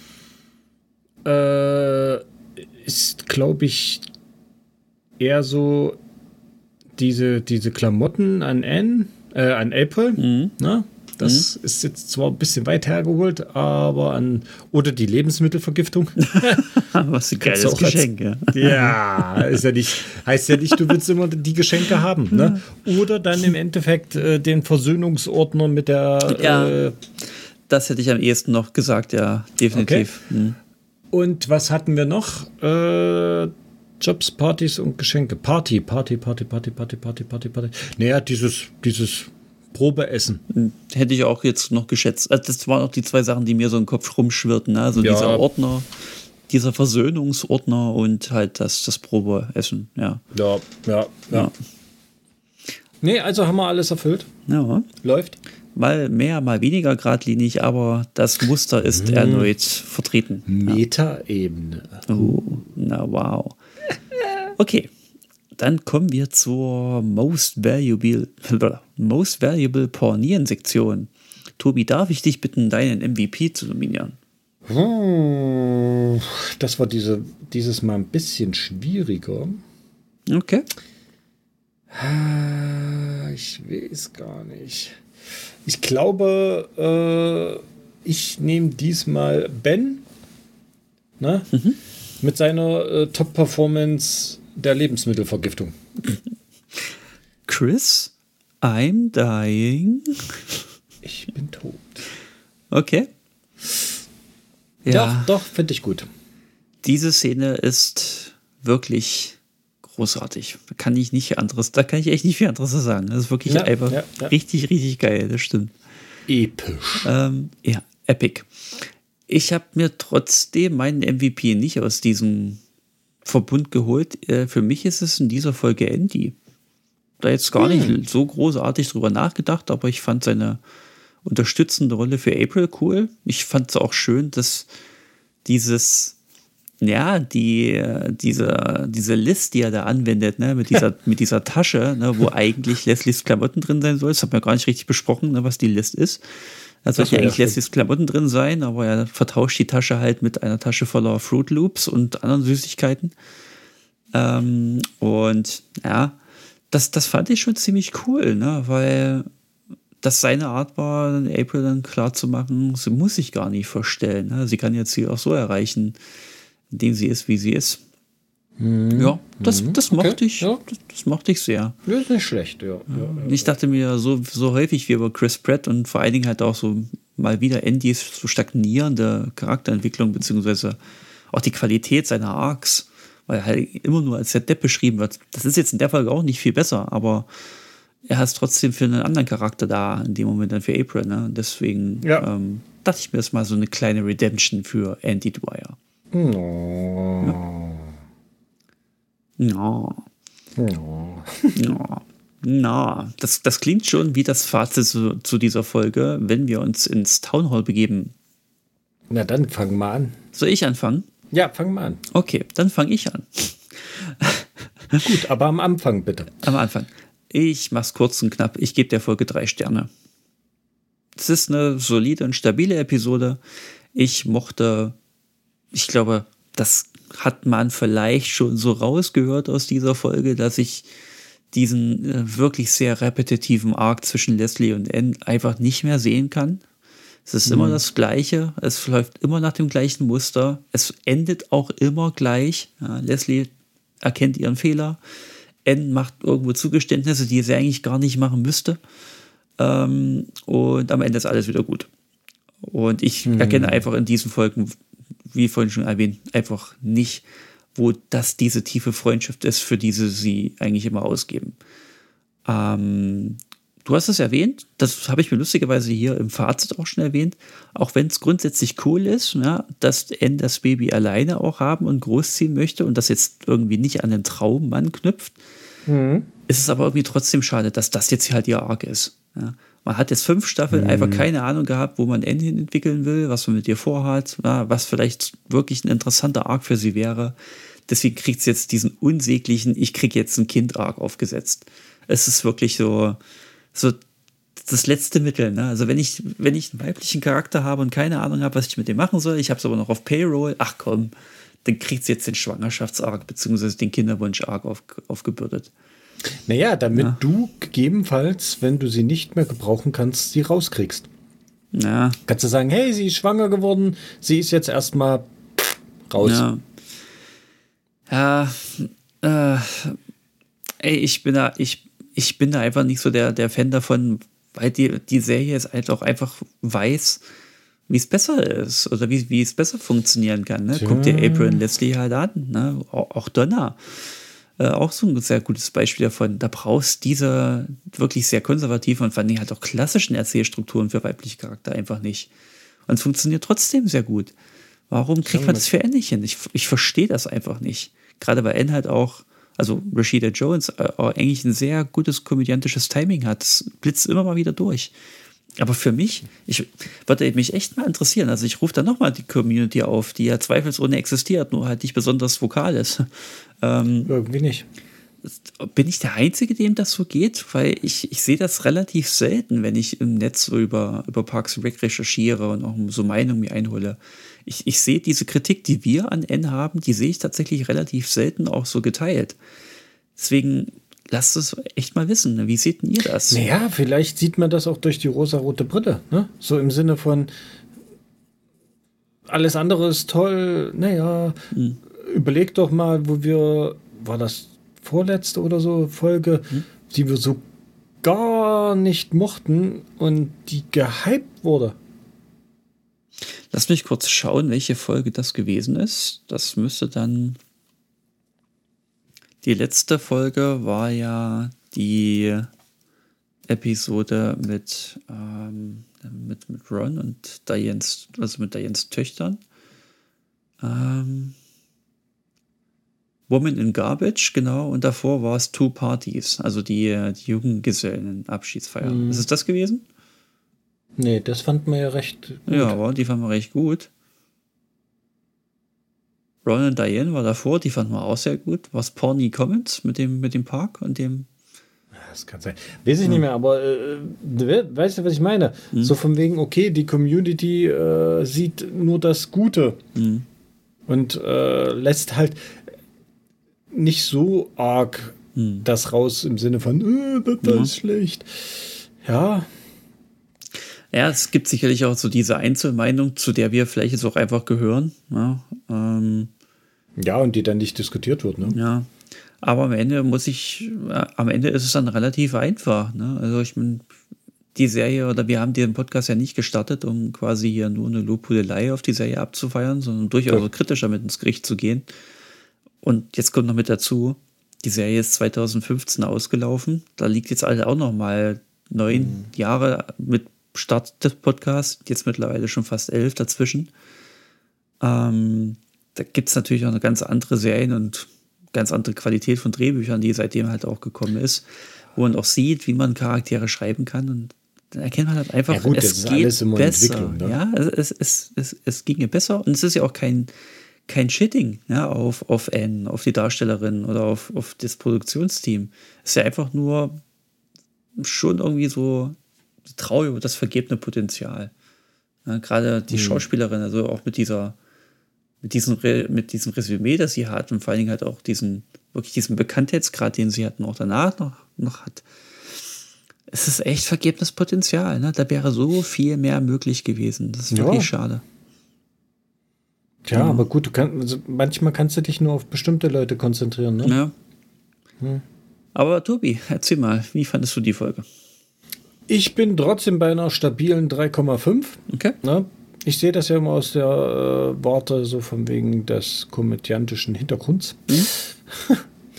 äh, ist, glaube ich, eher so diese, diese Klamotten an Anne, äh, an April. Mhm. Ne? Das mhm. ist jetzt zwar ein bisschen weit hergeholt, aber an. Oder die Lebensmittelvergiftung. Was ein geiles Geschenk, ja. Ja, ist ja nicht, heißt ja nicht, du willst immer die Geschenke haben. Ne? Oder dann im Endeffekt äh, den Versöhnungsordner mit der. Ja, äh, das hätte ich am ehesten noch gesagt, ja, definitiv. Okay. Mhm. Und was hatten wir noch? Äh, Jobs, Partys und Geschenke. Party, Party, Party, Party, Party, Party, Party, Party. Naja, dieses, dieses Probeessen. Hätte ich auch jetzt noch geschätzt. Also das waren auch die zwei Sachen, die mir so im Kopf rumschwirrten. Ne? Also ja. dieser Ordner, dieser Versöhnungsordner und halt das, das Probeessen. Ja. Ja, ja, ja, ja. Nee, also haben wir alles erfüllt. Ja. Läuft. Mal mehr, mal weniger geradlinig, aber das Muster ist hm. erneut vertreten. Metaebene. Ja. Oh, na wow. Okay. Dann kommen wir zur Most Valuable, Most Valuable Pornieren-Sektion. Tobi, darf ich dich bitten, deinen M V P zu nominieren? Das war diese, dieses Mal ein bisschen schwieriger. Okay. Ich weiß gar nicht. Ich glaube, äh, ich nehme diesmal Ben, ne? Mhm. Mit seiner äh, Top-Performance der Lebensmittelvergiftung. Chris, I'm dying. Ich bin tot. Okay. Ja, doch, doch finde ich gut. Diese Szene ist wirklich großartig. Da kann ich nicht anderes, da kann ich echt nicht viel anderes sagen. Das ist wirklich ja, einfach ja, ja. richtig, richtig geil. Das stimmt. Episch. Ähm, ja, epic. Ich habe mir trotzdem meinen M V P nicht aus diesem Verbund geholt. Äh, für mich ist es in dieser Folge Andy. Da jetzt gar hm. nicht so großartig drüber nachgedacht, aber ich fand seine unterstützende Rolle für April cool. Ich fand es auch schön, dass dieses, ja, die, diese, diese List, die er da anwendet, ne, mit dieser, mit dieser Tasche, ne, wo eigentlich Leslies Klamotten drin sein soll. Das haben wir gar nicht richtig besprochen, ne, was die List ist. Da sollten ja eigentlich Leslies Klamotten drin sein, aber er vertauscht die Tasche halt mit einer Tasche voller Fruit Loops und anderen Süßigkeiten. Ähm, und ja, das, das fand ich schon ziemlich cool, ne? Weil das seine Art war, April dann klar zu machen, sie muss sich gar nicht verstellen. Ne? Sie kann ihr Ziel auch so erreichen, indem sie ist, wie sie ist. Mhm. Ja, das, das mochte okay. ich. Ja. Das, das mochte ich sehr. Das ist nicht schlecht, ja. ja, ja ich dachte mir, so, so häufig wie über Chris Pratt und vor allen Dingen halt auch so mal wieder Andys so stagnierende Charakterentwicklung, beziehungsweise auch die Qualität seiner Arcs, weil er halt immer nur als der Depp beschrieben wird. Das ist jetzt in der Folge auch nicht viel besser, aber er hat es trotzdem für einen anderen Charakter da, in dem Moment dann für April. Ne? Deswegen ja. ähm, dachte ich mir, das ist mal so eine kleine Redemption für Andy Dwyer. No. Ja. No. No. No. Na, das, das klingt schon wie das Fazit zu, zu dieser Folge, wenn wir uns ins Town Hall begeben. Na dann, fang mal an. Soll ich anfangen? Ja, fang mal an. Okay, dann fange ich an. Gut, aber am Anfang bitte. Am Anfang. Ich mach's kurz und knapp. Ich gebe der Folge drei Sterne. Es ist eine solide und stabile Episode. Ich mochte, ich glaube, das hat man vielleicht schon so rausgehört aus dieser Folge, dass ich diesen äh, wirklich sehr repetitiven Arc zwischen Leslie und Anne einfach nicht mehr sehen kann. Es ist mhm. immer das Gleiche. Es läuft immer nach dem gleichen Muster. Es endet auch immer gleich. Ja, Leslie erkennt ihren Fehler. Anne macht irgendwo Zugeständnisse, die sie eigentlich gar nicht machen müsste. Ähm, und am Ende ist alles wieder gut. Und ich mhm. erkenne einfach in diesen Folgen, wie vorhin schon erwähnt, einfach nicht, wo das diese tiefe Freundschaft ist, für die sie sie eigentlich immer ausgeben. Ähm, du hast es erwähnt, das habe ich mir lustigerweise hier im Fazit auch schon erwähnt, auch wenn es grundsätzlich cool ist, ja, dass Anne das Baby alleine auch haben und großziehen möchte und das jetzt irgendwie nicht an den Traummann knüpft, mhm. ist es aber irgendwie trotzdem schade, dass das jetzt halt ihr Arc ist. Ja. Man hat jetzt fünf Staffeln mhm. einfach keine Ahnung gehabt, wo man Anne hin entwickeln will, was man mit ihr vorhat, ja, was vielleicht wirklich ein interessanter Arc für sie wäre. Deswegen kriegt sie jetzt diesen unsäglichen, ich kriege jetzt ein Kind-Arc aufgesetzt. Es ist wirklich so, so das letzte Mittel. Ne? Also wenn ich, wenn ich einen weiblichen Charakter habe und keine Ahnung habe, was ich mit dem machen soll, ich habe es aber noch auf Payroll, ach komm, dann kriegt sie jetzt den Schwangerschafts-Arc beziehungsweise den Kinderwunsch-Arc auf, aufgebürdet. Naja, damit ja. du gegebenenfalls, wenn du sie nicht mehr gebrauchen kannst, sie rauskriegst. Ja. Kannst du sagen, hey, sie ist schwanger geworden, sie ist jetzt erstmal raus. Ja, ja äh, ey, ich bin da, ich, ich bin da einfach nicht so der, der Fan davon, weil die, die Serie ist halt auch einfach weiß, wie es besser ist oder wie, wie es besser funktionieren kann. Ne? Guck dir April und Leslie halt an, ne? Auch, auch Donna. Äh, auch so ein sehr gutes Beispiel davon. Da brauchst diese wirklich sehr konservativen und vor allem halt auch klassischen Erzählstrukturen für weibliche Charakter einfach nicht. Und es funktioniert trotzdem sehr gut. Warum kriegt man das für Anne nicht hin? Ich, ich verstehe das einfach nicht. Gerade weil Anne halt auch, also Rashida Jones, äh, eigentlich ein sehr gutes komödiantisches Timing hat. Das blitzt immer mal wieder durch. Aber für mich, ich würde mich echt mal interessieren. Also ich rufe da nochmal die Community auf, die ja zweifelsohne existiert, nur halt nicht besonders vokal ist. Ähm, Irgendwie nicht. Bin ich der Einzige, dem das so geht? Weil ich, ich sehe das relativ selten, wenn ich im Netz so über, über Parks and Rec recherchiere und auch so Meinungen mir einhole. Ich, ich sehe diese Kritik, die wir an N haben, die sehe ich tatsächlich relativ selten auch so geteilt. Deswegen lasst es echt mal wissen. Wie seht denn ihr das? Naja, vielleicht sieht man das auch durch die rosarote Brille. Ne? So im Sinne von alles andere ist toll. Naja, hm. überleg doch mal, wo wir, war das vorletzte oder so Folge, hm. die wir so gar nicht mochten und die gehypt wurde. Lass mich kurz schauen, welche Folge das gewesen ist. Das müsste dann... Die letzte Folge war ja die Episode mit, ähm, mit, mit Ron und Dianes, also mit Dianes Töchtern. Ähm, Woman in Garbage, genau, und davor war es Two Parties, also die, die Junggesellen-Abschiedsfeier. Mhm. Ist es das gewesen? Nee, das fanden wir ja recht gut. Ja, aber die fanden wir recht gut. Ron und Diane war davor, die fanden wir auch sehr gut. Was Pawnee Commons mit dem, mit dem Park und dem. Das kann sein. Weiß ich ja. nicht mehr, aber äh, weißt du, was ich meine? Mhm. So von wegen, okay, die Community äh, sieht nur das Gute mhm. und äh, lässt halt nicht so arg mhm. das raus im Sinne von, äh, das, das mhm. ist schlecht. Ja, Ja, es gibt sicherlich auch so diese Einzelmeinung, zu der wir vielleicht jetzt auch einfach gehören. Ja, ähm, ja und die dann nicht diskutiert wird. Ne? Ja, aber am Ende muss ich, äh, am Ende ist es dann relativ einfach. Ne? Also ich meine, die Serie, oder wir haben den Podcast ja nicht gestartet, um quasi hier nur eine Lobhudelei auf die Serie abzufeiern, sondern durchaus ja. kritischer mit ins Gericht zu gehen. Und jetzt kommt noch mit dazu, die Serie ist zwanzig fünfzehn ausgelaufen. Da liegt jetzt halt auch noch mal neun mhm. Jahre mit Start des Podcasts, jetzt mittlerweile schon fast elf dazwischen. Ähm, da gibt es natürlich auch eine ganz andere Serien und ganz andere Qualität von Drehbüchern, die seitdem halt auch gekommen ist, wo man auch sieht, wie man Charaktere schreiben kann, und dann erkennt man halt einfach, ja gut, es geht besser. Ne? Ja, es, es, es, es ginge besser, und es ist ja auch kein, kein Shitting, ja, auf, auf Anne, auf die Darstellerin oder auf, auf das Produktionsteam. Es ist ja einfach nur schon irgendwie so traurig über das vergebene Potenzial. Ja, gerade die mhm. Schauspielerin, also auch mit dieser mit diesem, mit diesem Resümee, das sie hat, und vor allen Dingen halt auch diesen, wirklich diesen Bekanntheitsgrad, den sie hat und auch danach noch, noch hat. Es ist echt vergebenes Potenzial. Ne? Da wäre so viel mehr möglich gewesen. Das ist ja. wirklich schade. Tja, mhm. aber gut, du kann, also manchmal kannst du dich nur auf bestimmte Leute konzentrieren. Ne? Ja. Hm. Aber Tobi, erzähl mal, wie fandest du die Folge? Ich bin trotzdem bei einer stabilen drei Komma fünf. Okay. Ne? Ich sehe das ja immer aus der äh, Warte, so von wegen des komödiantischen Hintergrunds. Mhm.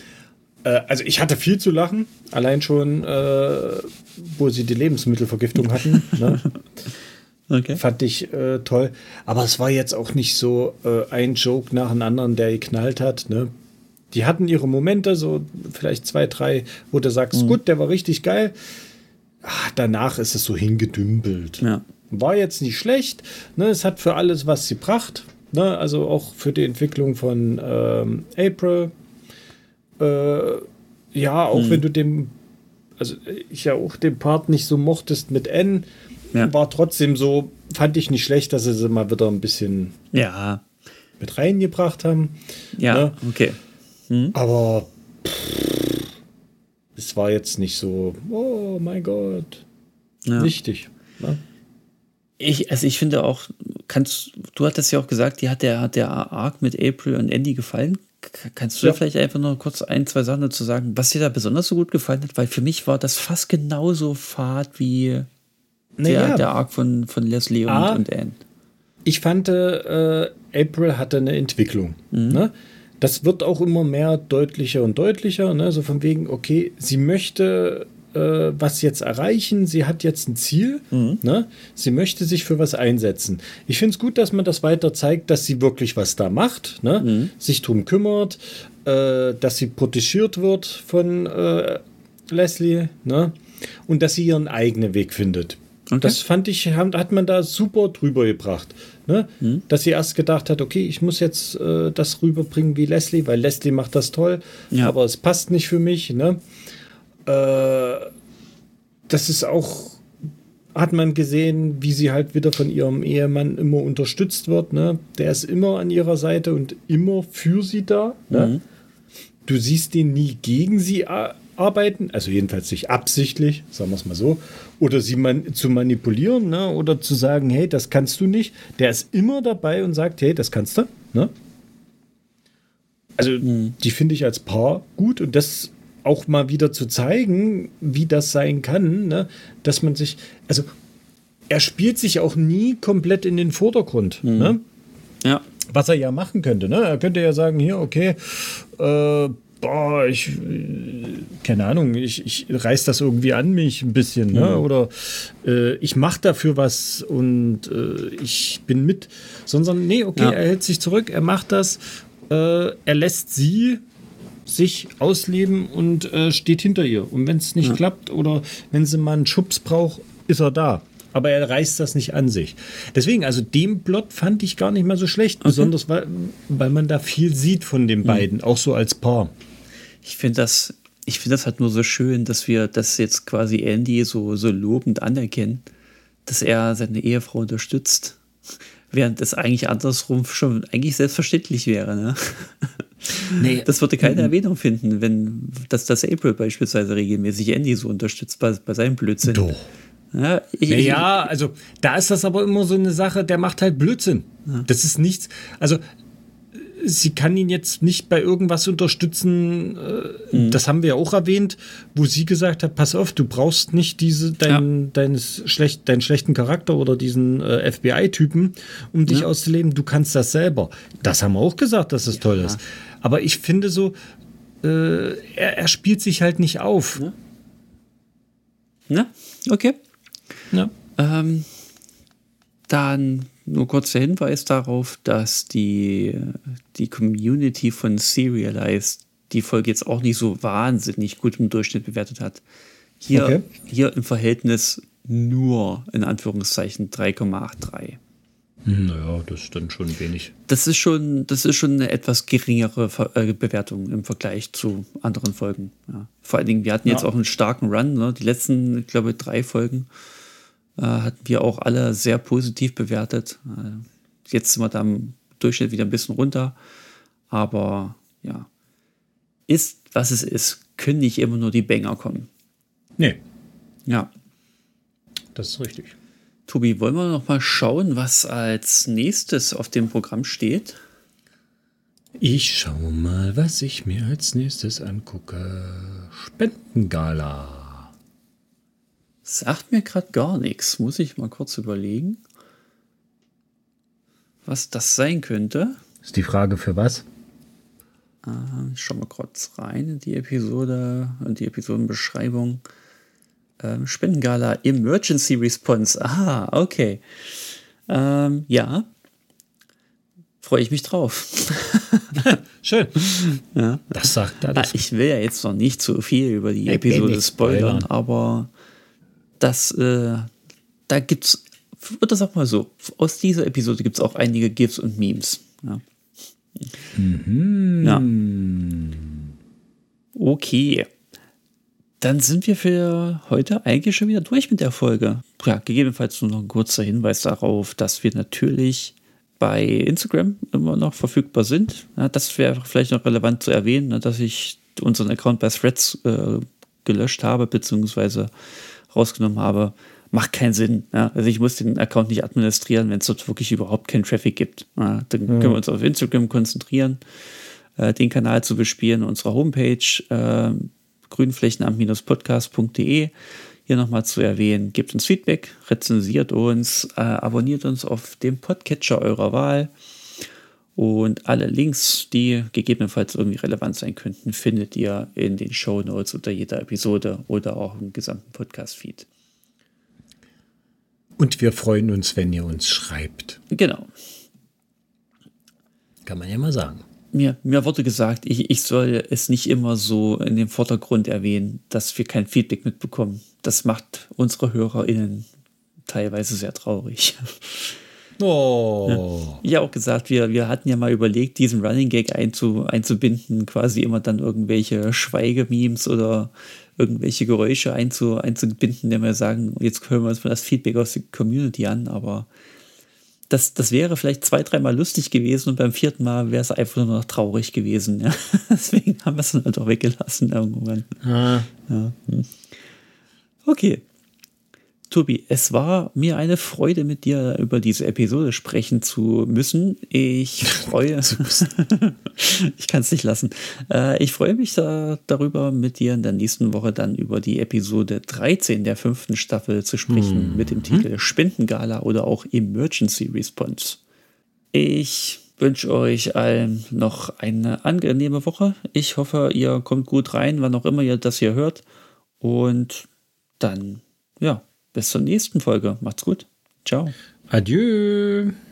äh, also ich hatte viel zu lachen, allein schon, äh, wo sie die Lebensmittelvergiftung hatten. Ne? Okay. Fand ich äh, toll. Aber es war jetzt auch nicht so äh, ein Joke nach dem anderen, der geknallt hat. Ne? Die hatten ihre Momente, so vielleicht zwei, drei, wo du sagst, mhm. gut, der war richtig geil. Ach, danach ist es so hingedümpelt. Ja. War jetzt nicht schlecht. Ne? Es hat für alles was sie bracht. Ne? Also auch für die Entwicklung von ähm, April. Äh, ja, auch mhm. wenn du dem, also ich ja auch den Part nicht so mochtest mit N, ja. war trotzdem so, fand ich nicht schlecht, dass sie sie mal wieder ein bisschen ja. mit reingebracht haben. Ja, ne? okay. Mhm. Aber pff, es war jetzt nicht so, oh mein Gott, ja. wichtig. Ne? Ich, also ich finde auch, kannst, du hattest ja auch gesagt, die hat der, hat der Arc mit April und Andy gefallen. Kannst du ja. vielleicht einfach noch kurz ein, zwei Sachen dazu sagen, was dir da besonders so gut gefallen hat? Weil für mich war das fast genauso fad wie naja. der, der Arc von, von Leslie und, A, und Anne. Ich fand, äh, April hatte eine Entwicklung. Mhm. Ne? Das wird auch immer mehr deutlicher und deutlicher. Ne? So von wegen, okay, sie möchte äh, was jetzt erreichen. Sie hat jetzt ein Ziel. Mhm. Ne? Sie möchte sich für was einsetzen. Ich finde es gut, dass man das weiter zeigt, dass sie wirklich was da macht. Ne? Mhm. Sich drum kümmert. Äh, dass sie protegiert wird von äh, Leslie. Ne? Und dass sie ihren eigenen Weg findet. Okay. Das fand ich, hat man da super drüber gebracht. Ne? Mhm. Dass sie erst gedacht hat, okay, ich muss jetzt äh, das rüberbringen wie Leslie, weil Leslie macht das toll, ja. aber es passt nicht für mich. Ne? Äh, das ist auch, hat man gesehen, wie sie halt wieder von ihrem Ehemann immer unterstützt wird. Ne? Der ist immer an ihrer Seite und immer für sie da. Mhm. Ne? Du siehst den nie gegen sie arbeiten, also jedenfalls nicht absichtlich, sagen wir es mal so, oder sie man, zu manipulieren, ne? Oder zu sagen, hey, das kannst du nicht. Der ist immer dabei und sagt, hey, das kannst du. Ne? Also mhm. die finde ich als Paar gut, und das auch mal wieder zu zeigen, wie das sein kann, ne? Dass man sich, also er spielt sich auch nie komplett in den Vordergrund. Mhm. Ne? Ja. Was er ja machen könnte. Ne? Er könnte ja sagen, hier, okay, äh, boah, ich, keine Ahnung, ich, ich reiß das irgendwie an mich ein bisschen, ne? Mhm. Oder äh, ich mache dafür was und äh, ich bin mit, sondern nee, okay, ja. er hält sich zurück, er macht das, äh, er lässt sie sich ausleben und äh, steht hinter ihr. Und wenn es nicht ja. klappt oder wenn sie mal einen Schubs braucht, ist er da. Aber er reißt das nicht an sich. Deswegen, also den Plot fand ich gar nicht mal so schlecht, okay. besonders weil, weil man da viel sieht von den beiden, mhm. auch so als Paar. Ich finde das, ich finde das halt nur so schön, dass wir das jetzt quasi Andy so, so lobend anerkennen, dass er seine Ehefrau unterstützt, während es eigentlich andersrum schon eigentlich selbstverständlich wäre. Ne? Nee. Das würde keine Erwähnung finden, wenn dass das April beispielsweise regelmäßig Andy so unterstützt bei, bei seinem Blödsinn. Doch. Ja, ich, naja, also da ist das aber immer so eine Sache, der macht halt Blödsinn. Ja. Das ist nichts, also sie kann ihn jetzt nicht bei irgendwas unterstützen, äh, mhm. das haben wir ja auch erwähnt, wo sie gesagt hat, pass auf, du brauchst nicht diese, dein, ja. deines schlecht, deinen schlechten Charakter oder diesen äh, F B I-Typen, um dich ja. auszuleben, du kannst das selber. Das haben wir auch gesagt, dass das ja. toll ist. Aber ich finde so, äh, er, er spielt sich halt nicht auf. Ja, ja? Okay. Ja. Ähm, dann nur kurz der Hinweis darauf, dass die, die Community von Serialized die Folge jetzt auch nicht so wahnsinnig gut im Durchschnitt bewertet hat. Hier, okay. hier im Verhältnis nur in Anführungszeichen drei Komma dreiundachtzig. Naja, das ist dann schon wenig. Das ist schon, das ist schon eine etwas geringere Ver- äh, Bewertung im Vergleich zu anderen Folgen. Ja. Vor allen Dingen, wir hatten jetzt ja. auch einen starken Run. Ne? Die letzten, ich glaube, drei Folgen äh, hatten wir auch alle sehr positiv bewertet. Äh, jetzt sind wir da im Durchschnitt wieder ein bisschen runter. Aber ja, ist, was es ist, können nicht immer nur die Banger kommen. Nee. Ja. Das ist richtig. Tobi, wollen wir noch mal schauen, was als nächstes auf dem Programm steht? Ich schaue mal, was ich mir als nächstes angucke. Spendengala. Sagt mir gerade gar nichts. Muss ich mal kurz überlegen, was das sein könnte. Ist die Frage für was? Äh, schauen wir kurz rein in die Episode, in die Episodenbeschreibung. Ähm, Spendengala Emergency Response. Aha, okay. Ähm, ja. Freue ich mich drauf. Schön. Ja. Das sagt er. Ah, ich will ja jetzt noch nicht zu viel über die ich Episode spoilern, aber das, äh, da gibt's, wird das auch mal so, aus dieser Episode gibt es auch einige GIFs und Memes. Ja. Mhm. Ja. Okay. Dann sind wir für heute eigentlich schon wieder durch mit der Folge. Ja, gegebenenfalls nur noch ein kurzer Hinweis darauf, dass wir natürlich bei Instagram immer noch verfügbar sind. Ja, das wäre vielleicht noch relevant zu erwähnen, dass ich unseren Account bei Threads äh, gelöscht habe, beziehungsweise rausgenommen habe. Macht keinen Sinn. Ja? Also ich muss den Account nicht administrieren, wenn es dort wirklich überhaupt keinen Traffic gibt. Ja, dann können wir uns auf Instagram konzentrieren, äh, den Kanal zu bespielen, unsere Homepage äh, grünflächenamt-podcast punkt de hier nochmal zu erwähnen. Gebt uns Feedback, rezensiert uns, äh, abonniert uns auf dem Podcatcher eurer Wahl und alle Links, die gegebenenfalls irgendwie relevant sein könnten, findet ihr in den Shownotes unter jeder Episode oder auch im gesamten Podcast-Feed. Und wir freuen uns, wenn ihr uns schreibt. Genau. Kann man ja mal sagen. Mir, mir wurde gesagt, ich, ich soll es nicht immer so in den Vordergrund erwähnen, dass wir kein Feedback mitbekommen. Das macht unsere HörerInnen teilweise sehr traurig. Oh. Ja, ich habe auch gesagt, wir, wir hatten ja mal überlegt, diesen Running Gag einzu, einzubinden, quasi immer dann irgendwelche Schweigememes oder irgendwelche Geräusche einzu, einzubinden, indem wir sagen, jetzt hören wir uns mal das Feedback aus der Community an, aber Das, das wäre vielleicht zwei, dreimal lustig gewesen und beim vierten Mal wäre es einfach nur noch traurig gewesen. Ja. Deswegen haben wir es dann halt auch weggelassen irgendwann. Ah. Ja. Okay. Tobi, es war mir eine Freude, mit dir über diese Episode sprechen zu müssen. Ich freue ich kann es nicht lassen. Äh, ich freue mich da, darüber, mit dir in der nächsten Woche dann über die Episode dreizehn der fünften Staffel zu sprechen, mhm. mit dem Titel Spendengala oder auch Emergency Response. Ich wünsche euch allen noch eine angenehme Woche. Ich hoffe, ihr kommt gut rein, wann auch immer ihr das hier hört. Und dann, ja, bis zur nächsten Folge. Macht's gut. Ciao. Adieu.